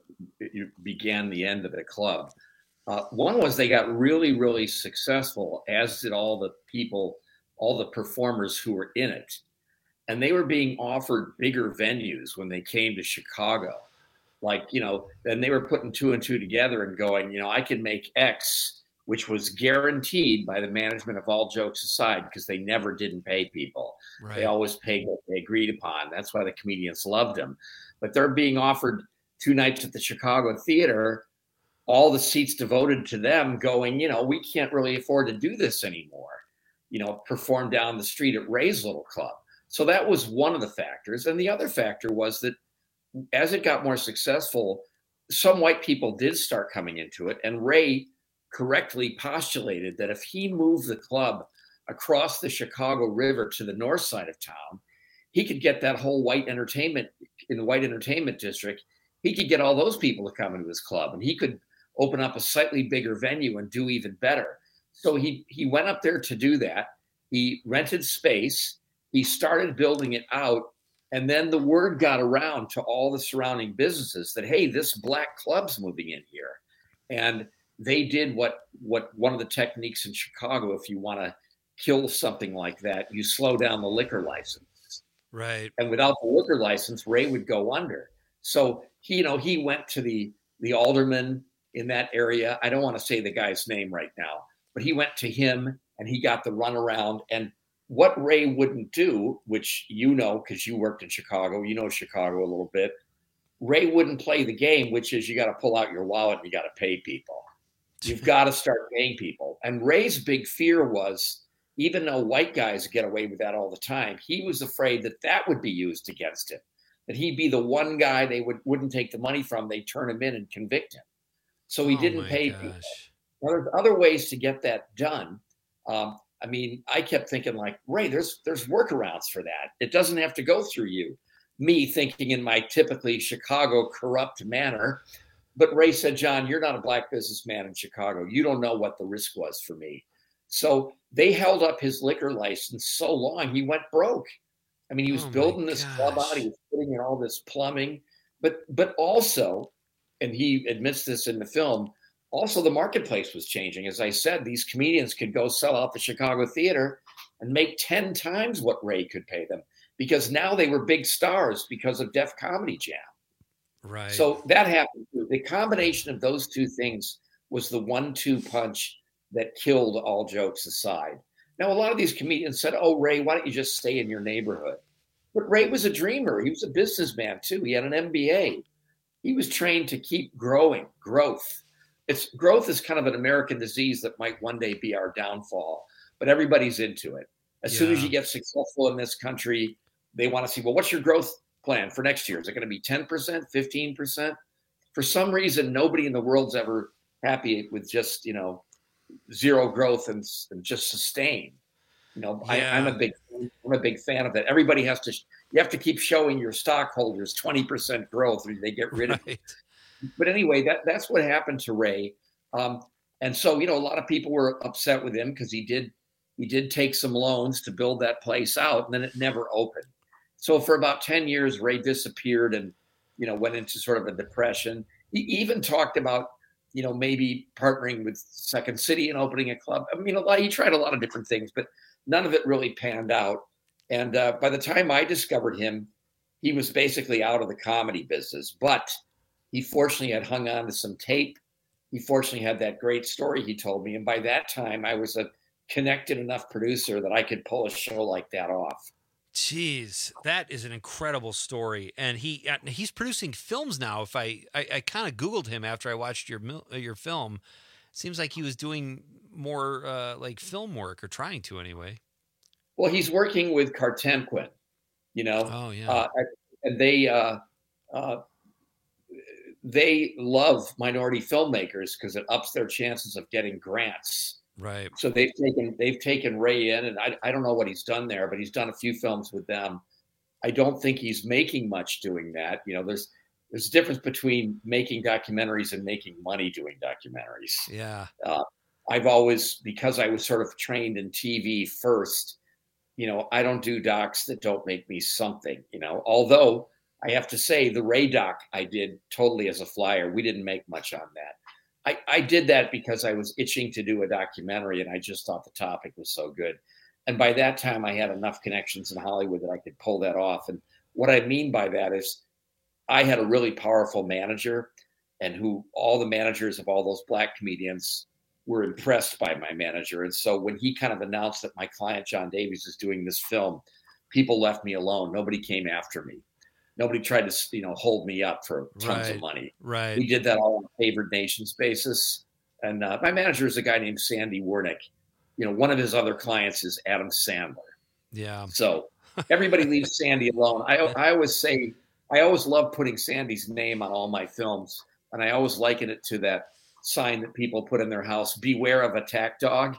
began the end of the club. Uh, one was they got really, really successful, as did all the people, all the performers who were in it. And they were being offered bigger venues when they came to Chicago. Like, you know, then they were putting two and two together and going, you know, I can make X, which was guaranteed by the management of All Jokes Aside, because they never didn't pay people. Right. They always paid what they agreed upon. That's why the comedians loved them. But they're being offered two nights at the Chicago Theater, all the seats devoted to them, going, you know, we can't really afford to do this anymore. You know, perform down the street at Ray's Little Club. So that was one of the factors. And the other factor was that as it got more successful, some white people did start coming into it. And Ray correctly postulated that if he moved the club across the Chicago River to the north side of town, he could get that whole white entertainment in the white entertainment district. He could get all those people to come into his club, and he could open up a slightly bigger venue and do even better. So he he went up there to do that. He rented space. He started building it out. And then the word got around to all the surrounding businesses that, hey, this black club's moving in here. And they did what what one of the techniques in Chicago, if you want to kill something like that, you slow down the liquor license. Right. And without the liquor license, Ray would go under. So he, you know, he went to the the alderman in that area. I don't want to say the guy's name right now, but he went to him and he got the runaround. And what Ray wouldn't do, which you know, because you worked in Chicago, you know Chicago a little bit, Ray wouldn't play the game, which is you got to pull out your wallet and you got to pay people. You've got to start paying people. And Ray's big fear was, even though white guys get away with that all the time, he was afraid that that would be used against him, that he'd be the one guy they would, wouldn't take the money from, they'd turn him in and convict him. So he Oh didn't my pay gosh. people. Now, there's other ways to get that done. Um, I mean, I kept thinking like, Ray, there's there's workarounds for that. It doesn't have to go through you. Me thinking in my typically Chicago corrupt manner. But Ray said, John, you're not a black businessman in Chicago. You don't know what the risk was for me. So they held up his liquor license so long, he went broke. I mean, he was Oh my building this club out. He was putting in all this plumbing. But but also, and he admits this in the film, also the marketplace was changing. As I said, these comedians could go sell out the Chicago Theater and make ten times what Ray could pay them, because now they were big stars because of Def Comedy Jam. Right. So that happened. The combination of those two things was the one two punch that killed All Jokes Aside. Now, a lot of these comedians said, oh, Ray, why don't you just stay in your neighborhood? But Ray was a dreamer. He was a businessman, too. He had an M B A. He was trained to keep growing, growth. It's growth is kind of an American disease that might one day be our downfall, but everybody's into it. As Yeah. soon as you get successful in this country, they want to see, well, what's your growth plan for next year? Is it going to be ten percent, fifteen percent? For some reason, nobody in the world's ever happy with just, you know, zero growth and, and just sustain. You know, Yeah. I, I'm a big I'm a big fan of that. Everybody has to, you have to keep showing your stockholders twenty percent growth or they get rid right. of it. But anyway, that, that's what happened to Ray. Um, and so, you know, a lot of people were upset with him because he did, he did take some loans to build that place out, and then it never opened. So for about ten years, Ray disappeared and, you know, went into sort of a depression. He even talked about, you know, maybe partnering with Second City and opening a club. I mean, a lot, he tried a lot of different things, but none of it really panned out. And uh, by the time I discovered him, he was basically out of the comedy business, but he fortunately had hung on to some tape. He fortunately had that great story he told me. And by that time, I was a connected enough producer that I could pull a show like that off. Jeez, that is an incredible story, and he uh, he's producing films now. If I I, I kind of Googled him after I watched your your film, seems like he was doing more uh, like film work, or trying to anyway. Well, he's working with Cartemquin, you know. Oh yeah, uh, and they uh, uh, they love minority filmmakers because it ups their chances of getting grants. Right. So they've taken they've taken Ray in, and I I don't know what he's done there, but he's done a few films with them. I don't think he's making much doing that. You know, there's there's a difference between making documentaries and making money doing documentaries. Yeah. Uh, I've always, because I was sort of trained in T V first, you know, I don't do docs that don't make me something. You know, although I have to say the Ray doc I did totally as a flyer. We didn't make much on that. I, I did that because I was itching to do a documentary, and I just thought the topic was so good. And by that time, I had enough connections in Hollywood that I could pull that off. And what I mean by that is I had a really powerful manager, and who all the managers of all those black comedians were impressed by my manager. And so when he kind of announced that my client, John Davies, is doing this film, people left me alone. Nobody came after me. Nobody tried to, you know, hold me up for tons right, of money. Right. We did that all on a favored nations basis. And uh, my manager is a guy named Sandy Wernick. You know, one of his other clients is Adam Sandler. Yeah. So everybody leaves Sandy alone. I, I always say, I always love putting Sandy's name on all my films. And I always liken it to that sign that people put in their house, beware of attack dog.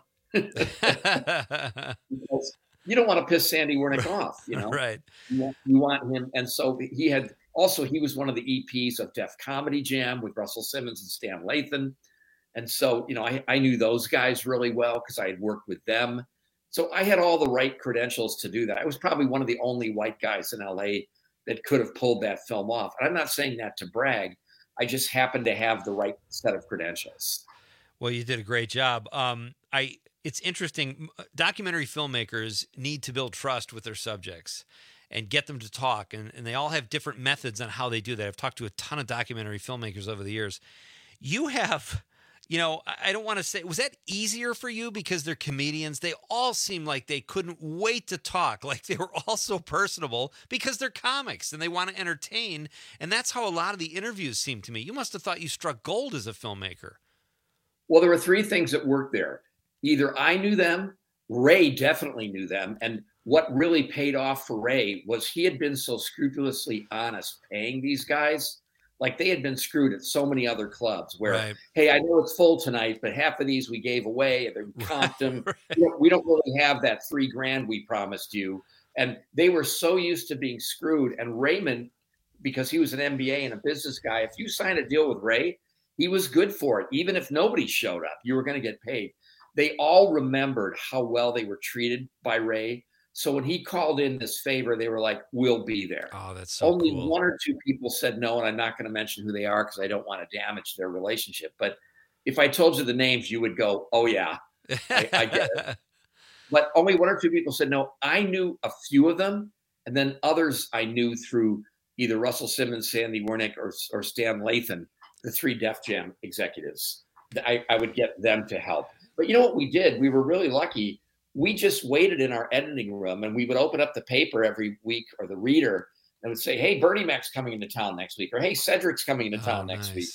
Because you don't want to piss Sandy Wernick off, you know? Right. You want, you want him. And so he had, also, he was one of the E Ps of Def Comedy Jam with Russell Simmons and Stan Lathan. And so, you know, I, I knew those guys really well because I had worked with them. So I had all the right credentials to do that. I was probably one of the only white guys in L A that could have pulled that film off. And I'm not saying that to brag. I just happened to have the right set of credentials. Well, you did a great job. Um, I, It's interesting. Documentary filmmakers need to build trust with their subjects and get them to talk. And, and they all have different methods on how they do that. I've talked to a ton of documentary filmmakers over the years. You have, you know, I don't want to say, was that easier for you because they're comedians? They all seem like they couldn't wait to talk. Like they were all so personable because they're comics and they want to entertain. And that's how a lot of the interviews seem to me. You must have thought you struck gold as a filmmaker. Well, there were three things that worked there. Either I knew them, Ray definitely knew them. And what really paid off for Ray was he had been so scrupulously honest paying these guys. Like they had been screwed at so many other clubs where, right. Hey, I know it's full tonight, but half of these we gave away and they comped them. Right. We, don't, we don't really have that three grand we promised you. And they were so used to being screwed. And Raymond, because he was an M B A and a business guy, if you signed a deal with Ray, he was good for it. Even if nobody showed up, you were going to get paid. They all remembered how well they were treated by Ray. So when he called in this favor, they were like, we'll be there. Oh, that's so Only cool. one or two people said no, and I'm not going to mention who they are because I don't want to damage their relationship. But if I told you the names, you would go, oh, yeah, I, I get it. But only one or two people said no. I knew a few of them, and then others I knew through either Russell Simmons, Sandy Wernick, or, or Stan Lathan, the three Def Jam executives. I, I would get them to help. But you know what we did? We were really lucky. We just waited in our editing room and we would open up the paper every week or the reader and would say, hey, Bernie Mac's coming into town next week. Or, hey, Cedric's coming into town oh, next nice. week.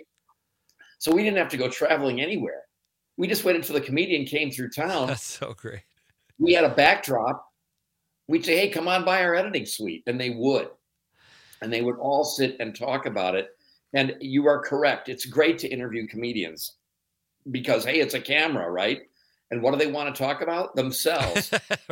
So we didn't have to go traveling anywhere. We just waited until the comedian came through town. That's so great. We had a backdrop. We'd say, hey, come on by our editing suite. And they would. And they would all sit and talk about it. And you are correct. It's great to interview comedians. Because, hey, it's a camera, right? And what do they want to talk about? Themselves.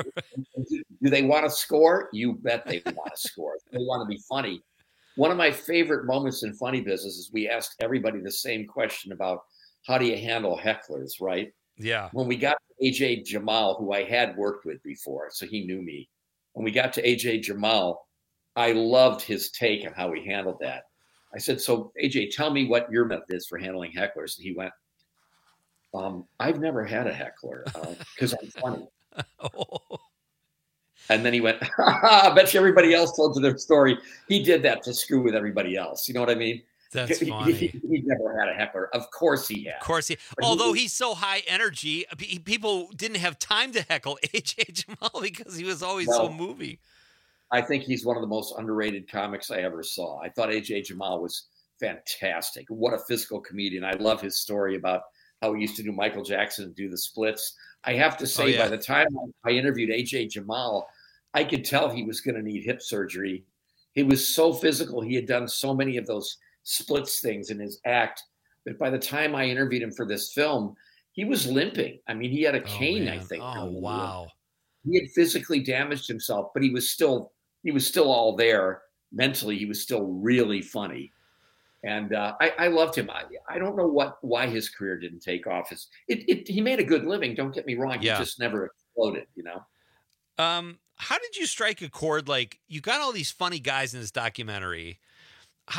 Do they want to score? You bet they want to score. They want to be funny. One of my favorite moments in Funny Business is we asked everybody the same question about how do you handle hecklers, right? Yeah. When we got to A J Jamal, who I had worked with before, so he knew me. When we got to A J Jamal, I loved his take on how he handled that. I said, so A J, tell me what your method is for handling hecklers. And he went, um, I've never had a heckler because uh, I'm funny. Oh. And then he went, I bet you everybody else told you their story. He did that to screw with everybody else. You know what I mean? That's he, funny. He, he never had a heckler. Of course he had. Of course he. But although he, he's so high energy, people didn't have time to heckle A J Jamal because he was always well, so moving. I think he's one of the most underrated comics I ever saw. I thought A J Jamal was fantastic. What a physical comedian. I love his story about how he used to do Michael Jackson and do the splits. I have to say, oh, yeah. by the time I interviewed A J Jamal, I could tell he was going to need hip surgery. He was so physical. He had done so many of those splits things in his act. But by the time I interviewed him for this film, he was limping. I mean, he had a cane, oh, I think. Oh, wow. He had physically damaged himself, but he was still, he was still all there. Mentally, he was still really funny. And uh, I, I loved him. I, I don't know what why his career didn't take off. It's, it, it, he made a good living. Don't get me wrong. Yeah. He just never exploded, you know? Um, how did you strike a chord? Like, you got all these funny guys in this documentary. How,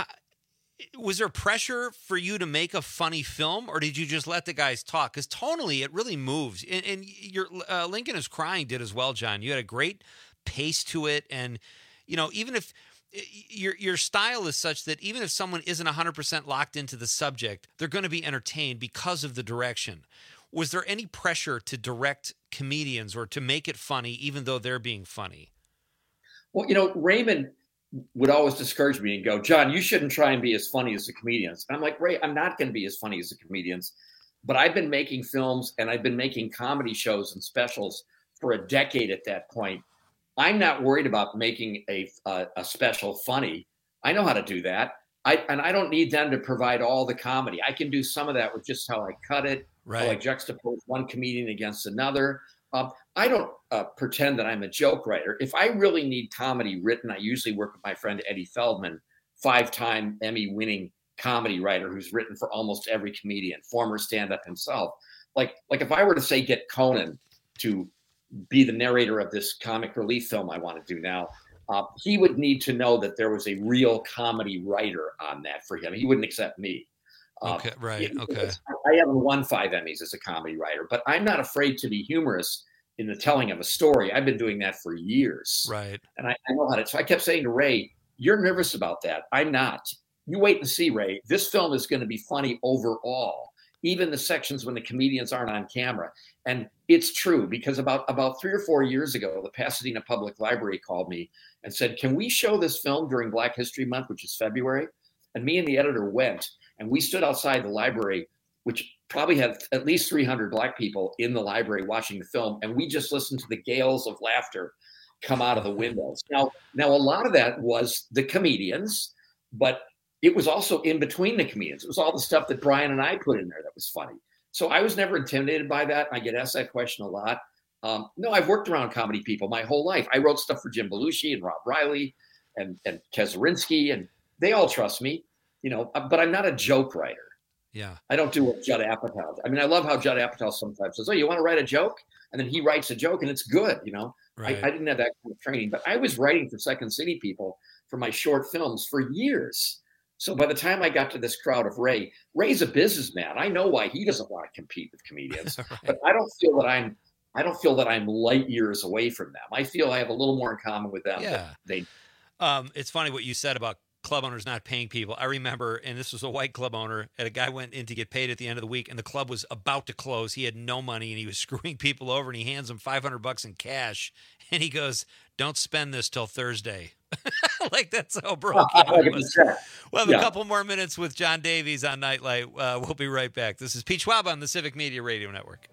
was there pressure for you to make a funny film, or did you just let the guys talk? Because tonally, it really moves. And, and your uh, Lincoln is Crying did as well, John. You had a great pace to it. And, you know, even if your your style is such that even if someone isn't one hundred percent locked into the subject, they're going to be entertained because of the direction. Was there any pressure to direct comedians or to make it funny, even though they're being funny? Well, you know, Raymond would always discourage me and go, John, you shouldn't try and be as funny as the comedians. And I'm like, Ray, I'm not going to be as funny as the comedians. But I've been making films and I've been making comedy shows and specials for a decade at that point. I'm not worried about making a, a, a special funny. I know how to do that. I and I don't need them to provide all the comedy. I can do some of that with just how I cut it, right. how I juxtapose one comedian against another. Um, I don't uh, pretend that I'm a joke writer. If I really need comedy written, I usually work with my friend Eddie Feldman, five-time Emmy-winning comedy writer who's written for almost every comedian, former stand-up himself. Like, like if I were to say get Conan to be the narrator of this comic relief film I want to do now, uh, he would need to know that there was a real comedy writer on that for him. He wouldn't accept me. Okay, uh, right, okay. I haven't won five Emmys as a comedy writer, but I'm not afraid to be humorous in the telling of a story. I've been doing that for years. Right. And I, I know how to. So I kept saying to Ray, you're nervous about that. I'm not. You wait and see, Ray. This film is going to be funny overall, even the sections when the comedians aren't on camera. And it's true, because about, about three or four years ago, the Pasadena Public Library called me and said, can we show this film during Black History Month, which is February? And me and the editor went, and we stood outside the library, which probably had at least three hundred Black people in the library watching the film. And we just listened to the gales of laughter come out of the windows. Now, now a lot of that was the comedians, but it was also in between the comedians. It was all the stuff that Brian and I put in there that was funny. So I was never intimidated by that. I get asked that question a lot. Um, no, I've worked around comedy people my whole life. I wrote stuff for Jim Belushi and Rob Riley and, and Keserinsky, and they all trust me, you know, but I'm not a joke writer. Yeah. I don't do what Judd Apatow. I mean, I love how Judd Apatow sometimes says, oh, you want to write a joke? And then he writes a joke and it's good, you know. Right. I, I didn't have that kind of training, but I was writing for Second City people for my short films for years. So by the time I got to this crowd of Ray, Ray's a businessman. I know why he doesn't want to compete with comedians, right. But I don't feel that I'm, I don't feel that I'm light years away from them. I feel I have a little more in common with them. Yeah. They, um, it's funny what you said about club owners not paying people. I remember, and this was a white club owner, and a guy went in to get paid at the end of the week, and the club was about to close. He had no money, and he was screwing people over, and he hands them five hundred bucks in cash, and he goes, don't spend this till Thursday. Like, that's how broke he was. We'll have yeah. a couple more minutes with John Davies on Nightlight. Uh, we'll be right back. This is Pete Schwab on the Civic Media Radio Network.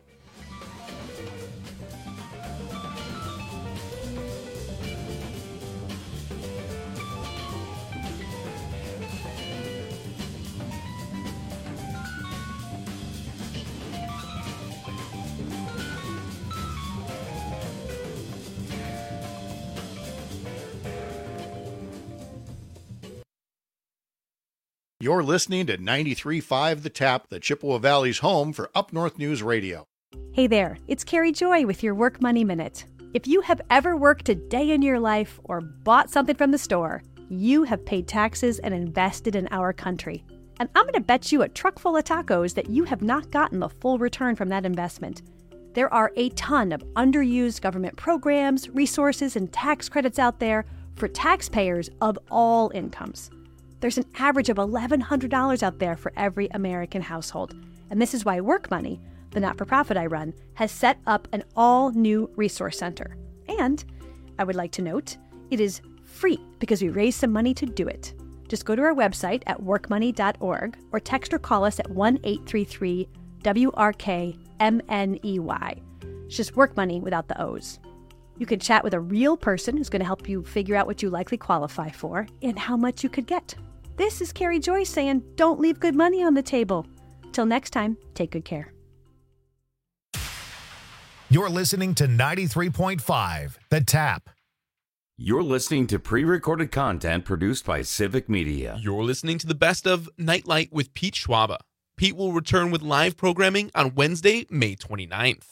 You're listening to ninety-three point five The Tap, the Chippewa Valley's home for Up North News Radio. Hey there, it's Carrie Joy with your Work Money Minute. If you have ever worked a day in your life or bought something from the store, you have paid taxes and invested in our country. And I'm going to bet you a truck full of tacos that you have not gotten the full return from that investment. There are a ton of underused government programs, resources, and tax credits out there for taxpayers of all incomes. There's an average of eleven hundred dollars out there for every American household. And this is why Work Money, the not-for-profit I run, has set up an all-new resource center. And I would like to note, it is free because we raised some money to do it. Just go to our website at work money dot org or text or call us at one eight three three W R K M N E Y. It's just Work Money without the O's. You can chat with a real person who's going to help you figure out what you likely qualify for and how much you could get. This is Carrie Joy saying, don't leave good money on the table. Till next time, take good care. You're listening to ninety-three point five The Tap. You're listening to pre-recorded content produced by Civic Media. You're listening to the best of Nightlight with Pete Schwaba. Pete will return with live programming on Wednesday, May twenty-ninth.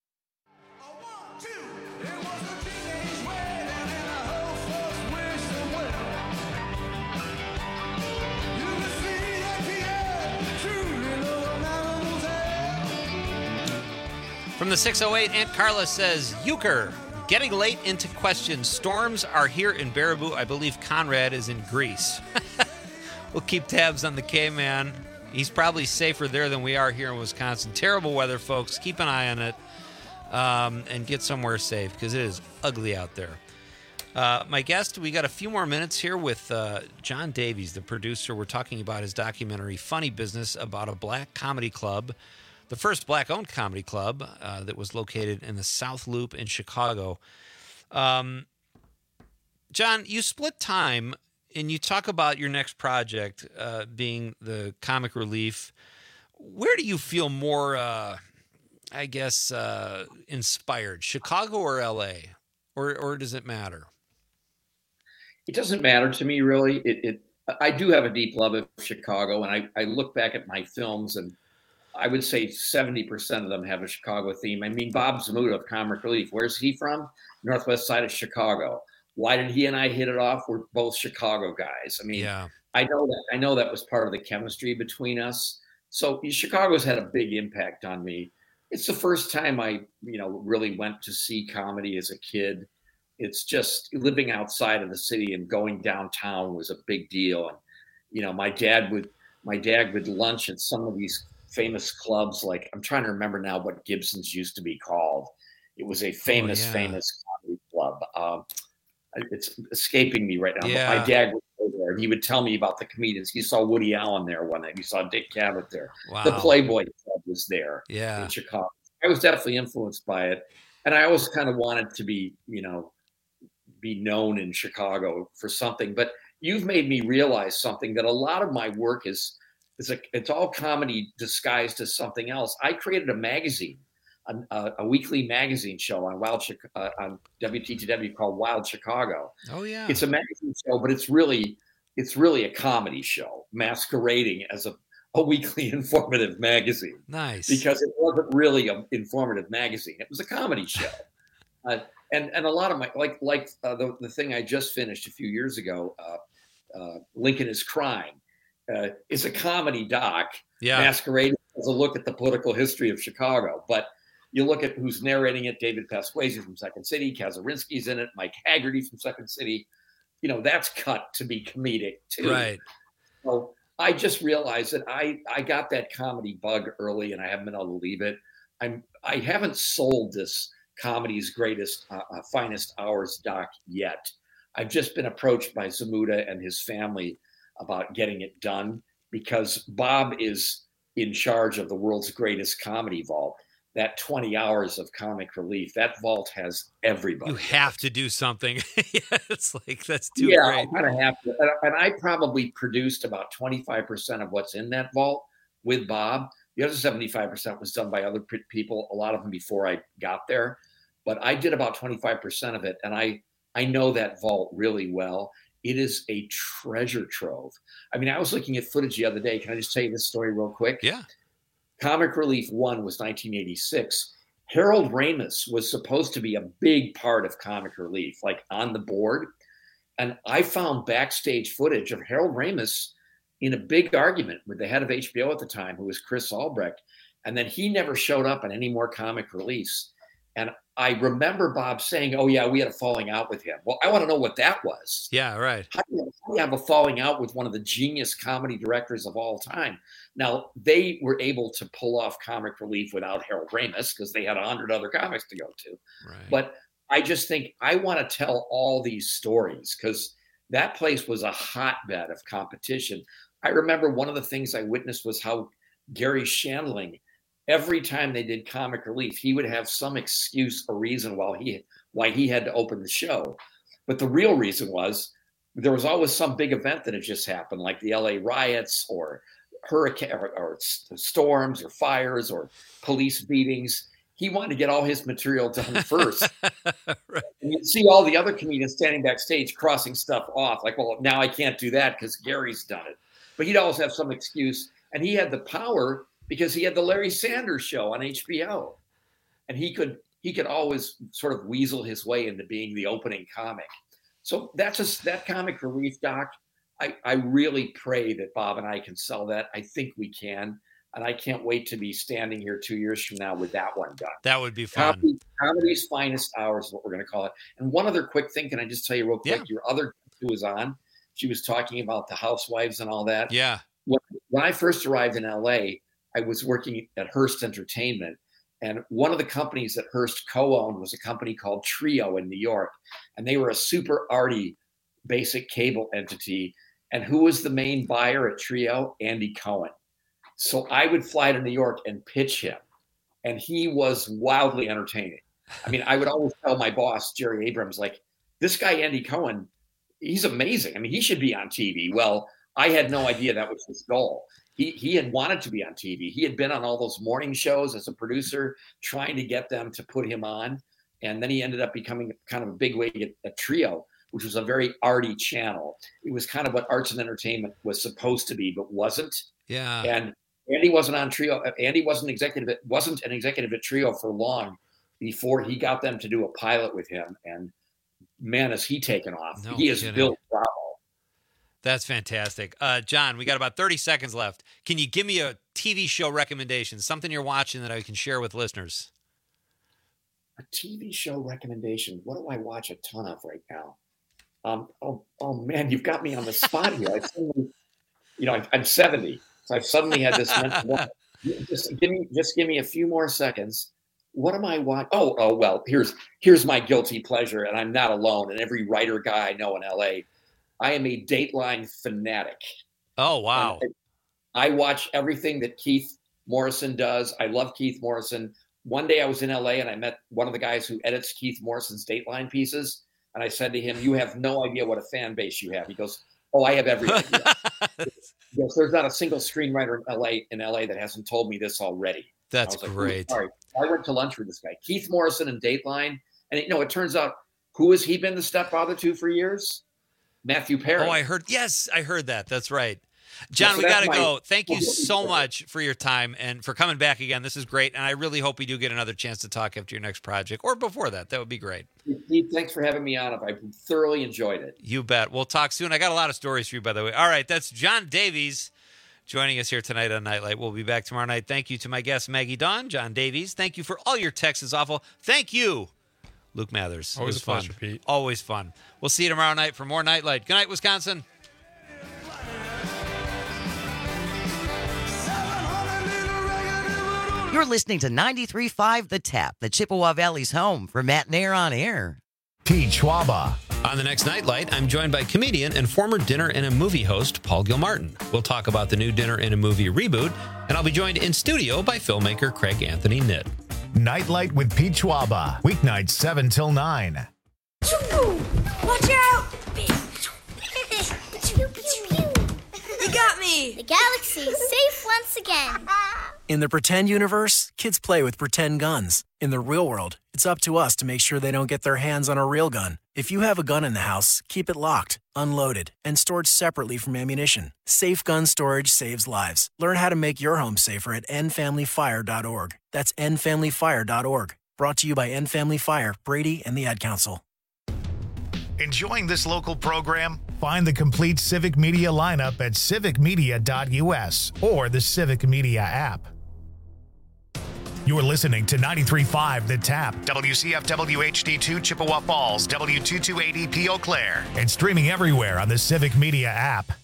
From the six oh eight, Aunt Carla says, Euchre, getting late into questions. Storms are here in Baraboo. I believe Conrad is in Greece. We'll keep tabs on the K-Man. He's probably safer there than we are here in Wisconsin. Terrible weather, folks. Keep an eye on it um, and get somewhere safe because it is ugly out there. Uh, my guest, we got a few more minutes here with uh, John Davies, the producer. We're talking about his documentary, Funny Business, about a black comedy club. The first black-owned comedy club uh, that was located in the South Loop in Chicago. Um, John, you split time, and you talk about your next project uh, being the Comic Relief. Where do you feel more, uh, I guess, uh, inspired, Chicago or L A? Or, or does it matter? It doesn't matter to me, really. It, it I do have a deep love of Chicago, and I, I look back at my films, and I would say seventy percent of them have a Chicago theme. I mean, Bob Zmuda of Comic Relief, where's he from? Northwest side of Chicago. Why did he and I hit it off? We're both Chicago guys. I mean, yeah. I know that I know that was part of the chemistry between us. So Chicago's had a big impact on me. It's the first time I, you know, really went to see comedy as a kid. It's just living outside of the city and going downtown was a big deal. And, you know, my dad would my dad would lunch at some of these famous clubs, like I'm trying to remember now what Gibson's used to be called. It was a famous, oh, yeah. famous comedy club. Um, it's escaping me right now. Yeah. But my dad would go there, and he would tell me about the comedians. He saw Woody Allen there one night. He saw Dick Cavett there. Wow. The Playboy Club was there yeah. in Chicago. I was definitely influenced by it, and I always kind of wanted to be, you know, be known in Chicago for something. But you've made me realize something, that a lot of my work is. It's a, it's all comedy disguised as something else. I created a magazine, a, a weekly magazine show on Wild uh, on W T T W called Wild Chicago. Oh yeah, it's a magazine show, but it's really it's really a comedy show masquerading as a, a weekly informative magazine. Nice, because it wasn't really an informative magazine; it was a comedy show. uh, and and a lot of my like like uh, the the thing I just finished a few years ago, uh, uh, Lincoln is Crime. Uh, is a comedy doc yeah. masquerading as a look at the political history of Chicago. But you look at who's narrating it: David Pasquesi from Second City, Kazarinsky's in it, Mike Haggerty from Second City. You know, that's cut to be comedic too. Right. So I just realized that I I got that comedy bug early, and I haven't been able to leave it. I'm I haven't sold this comedy's greatest, uh, uh, finest hours doc yet. I've just been approached by Zmuda and his family about getting it done, because Bob is in charge of the world's greatest comedy vault. That twenty hours of Comic Relief, that vault has everybody. You have to do something. yeah, it's like, that's too yeah, great. I kind of have to. And I probably produced about twenty-five percent of what's in that vault with Bob. The other seventy-five percent was done by other people, a lot of them before I got there. But I did about twenty-five percent of it. And I, I know that vault really well. It is a treasure trove. I mean, I was looking at footage the other day. Can I just tell you this story real quick? Yeah. Comic Relief one was nineteen eighty-six. Harold Ramis was supposed to be a big part of Comic Relief, like on the board. And I found backstage footage of Harold Ramis in a big argument with the head of H B O at the time, who was Chris Albrecht. And then he never showed up in any more Comic Reliefs. And I remember Bob saying, oh, yeah, we had a falling out with him. Well, I want to know what that was. Yeah, right. How do you have a falling out with one of the genius comedy directors of all time? Now, they were able to pull off Comic Relief without Harold Ramis because they had a hundred other comics to go to. Right. But I just think I want to tell all these stories because that place was a hotbed of competition. I remember one of the things I witnessed was how Gary Shandling, every time they did Comic Relief, he would have some excuse or reason why he why he had to open the show. But the real reason was there was always some big event that had just happened, like the L A riots or hurricane or, or storms or fires or police beatings. He wanted to get all his material done first. Right. And you'd see all the other comedians standing backstage crossing stuff off, like, well, now I can't do that because Gary's done it. But he'd always have some excuse. And he had the power because he had the Larry Sanders Show on H B O. And he could he could always sort of weasel his way into being the opening comic. So that's just that Comic Relief, Doc. I, I really pray that Bob and I can sell that. I think we can. And I can't wait to be standing here two years from now with that one done. That would be fun. Comedy, comedy's finest hours is what we're going to call it. And one other quick thing, can I just tell you real quick? Yeah. Your other who was on, she was talking about the housewives and all that. Yeah. When, when I first arrived in L A, I was working at Hearst Entertainment. And one of the companies that Hearst co-owned was a company called Trio in New York. And they were a super arty basic cable entity. And who was the main buyer at Trio? Andy Cohen. So I would fly to New York and pitch him. And he was wildly entertaining. I mean, I would always tell my boss, Jerry Abrams, like, this guy, Andy Cohen, he's amazing. I mean, he should be on T V. Well, I had no idea that was his goal. He he had wanted to be on T V. He had been on all those morning shows as a producer, trying to get them to put him on. And then he ended up becoming kind of a big wig at, at Trio, which was a very arty channel. It was kind of what arts and entertainment was supposed to be, but wasn't. Yeah. And Andy wasn't on Trio. Andy wasn't executive. At, wasn't an executive at Trio for long before he got them to do a pilot with him. And man, has he taken off. No he has kidding. built Bravo. That's fantastic. Uh, John, we got about thirty seconds left. Can you give me a T V show recommendation, something you're watching that I can share with listeners? A T V show recommendation. What do I watch a ton of right now? Um, oh, oh man, you've got me on the spot here. I suddenly, you know, I'm seventy, so I've suddenly had this mental. Just give me, just give me a few more seconds. What am I watching? Oh, oh well. Here's here's my guilty pleasure, and I'm not alone. And every writer guy I know in L A, I am a Dateline fanatic. Oh wow! And I watch everything that Keith Morrison does. I love Keith Morrison. One day I was in L A and I met one of the guys who edits Keith Morrison's Dateline pieces. And I said to him, you have no idea what a fan base you have. He goes, oh, I have every idea. He goes, there's not a single screenwriter in L A in L A that hasn't told me this already. That's I great. Like, I went to lunch with this guy, Keith Morrison and Dateline. And you know, it turns out, who has he been the stepfather to for years? Matthew Perry. Oh, I heard. Yes, I heard that. That's right. John, yeah, so we got to my, go. Thank you so much for your time and for coming back again. This is great. And I really hope we do get another chance to talk after your next project or before that. That would be great. Steve, thanks for having me on. I thoroughly enjoyed it. You bet. We'll talk soon. I got a lot of stories for you, by the way. All right. That's John Davies joining us here tonight on Nightlight. We'll be back tomorrow night. Thank you to my guest, Maggie Dawn, John Davies. Thank you for all your texts. Is awful. Thank you, Luke Mathers. Always it was a fun. pleasure, Pete. Always fun. We'll see you tomorrow night for more Nightlight. Good night, Wisconsin. You're listening to ninety-three point five The Tap, the Chippewa Valley's home for Matt Nair on air. Pete Schwaba. On the next Nightlight, I'm joined by comedian and former Dinner and a Movie host, Paul Gilmartin. We'll talk about the new Dinner and a Movie reboot, and I'll be joined in studio by filmmaker Craig Anthony Nitt. Nightlight with Pete Schwaba. Weeknights seven till nine. Watch out! You got me! The galaxy is safe once again. In the pretend universe, kids play with pretend guns. In the real world, it's up to us to make sure they don't get their hands on a real gun. If you have a gun in the house, keep it locked, unloaded, and stored separately from ammunition. Safe gun storage saves lives. Learn how to make your home safer at end family fire dot org. That's end family fire dot org. Brought to you by End Family Fire, Brady, and the Ad Council. Enjoying this local program? Find the complete Civic Media lineup at civic media dot U S or the Civic Media app. You're listening to ninety-three point five The Tap, W C F W H D two Chippewa Falls, W two two eight E P Eau Claire, and streaming everywhere on the Civic Media app.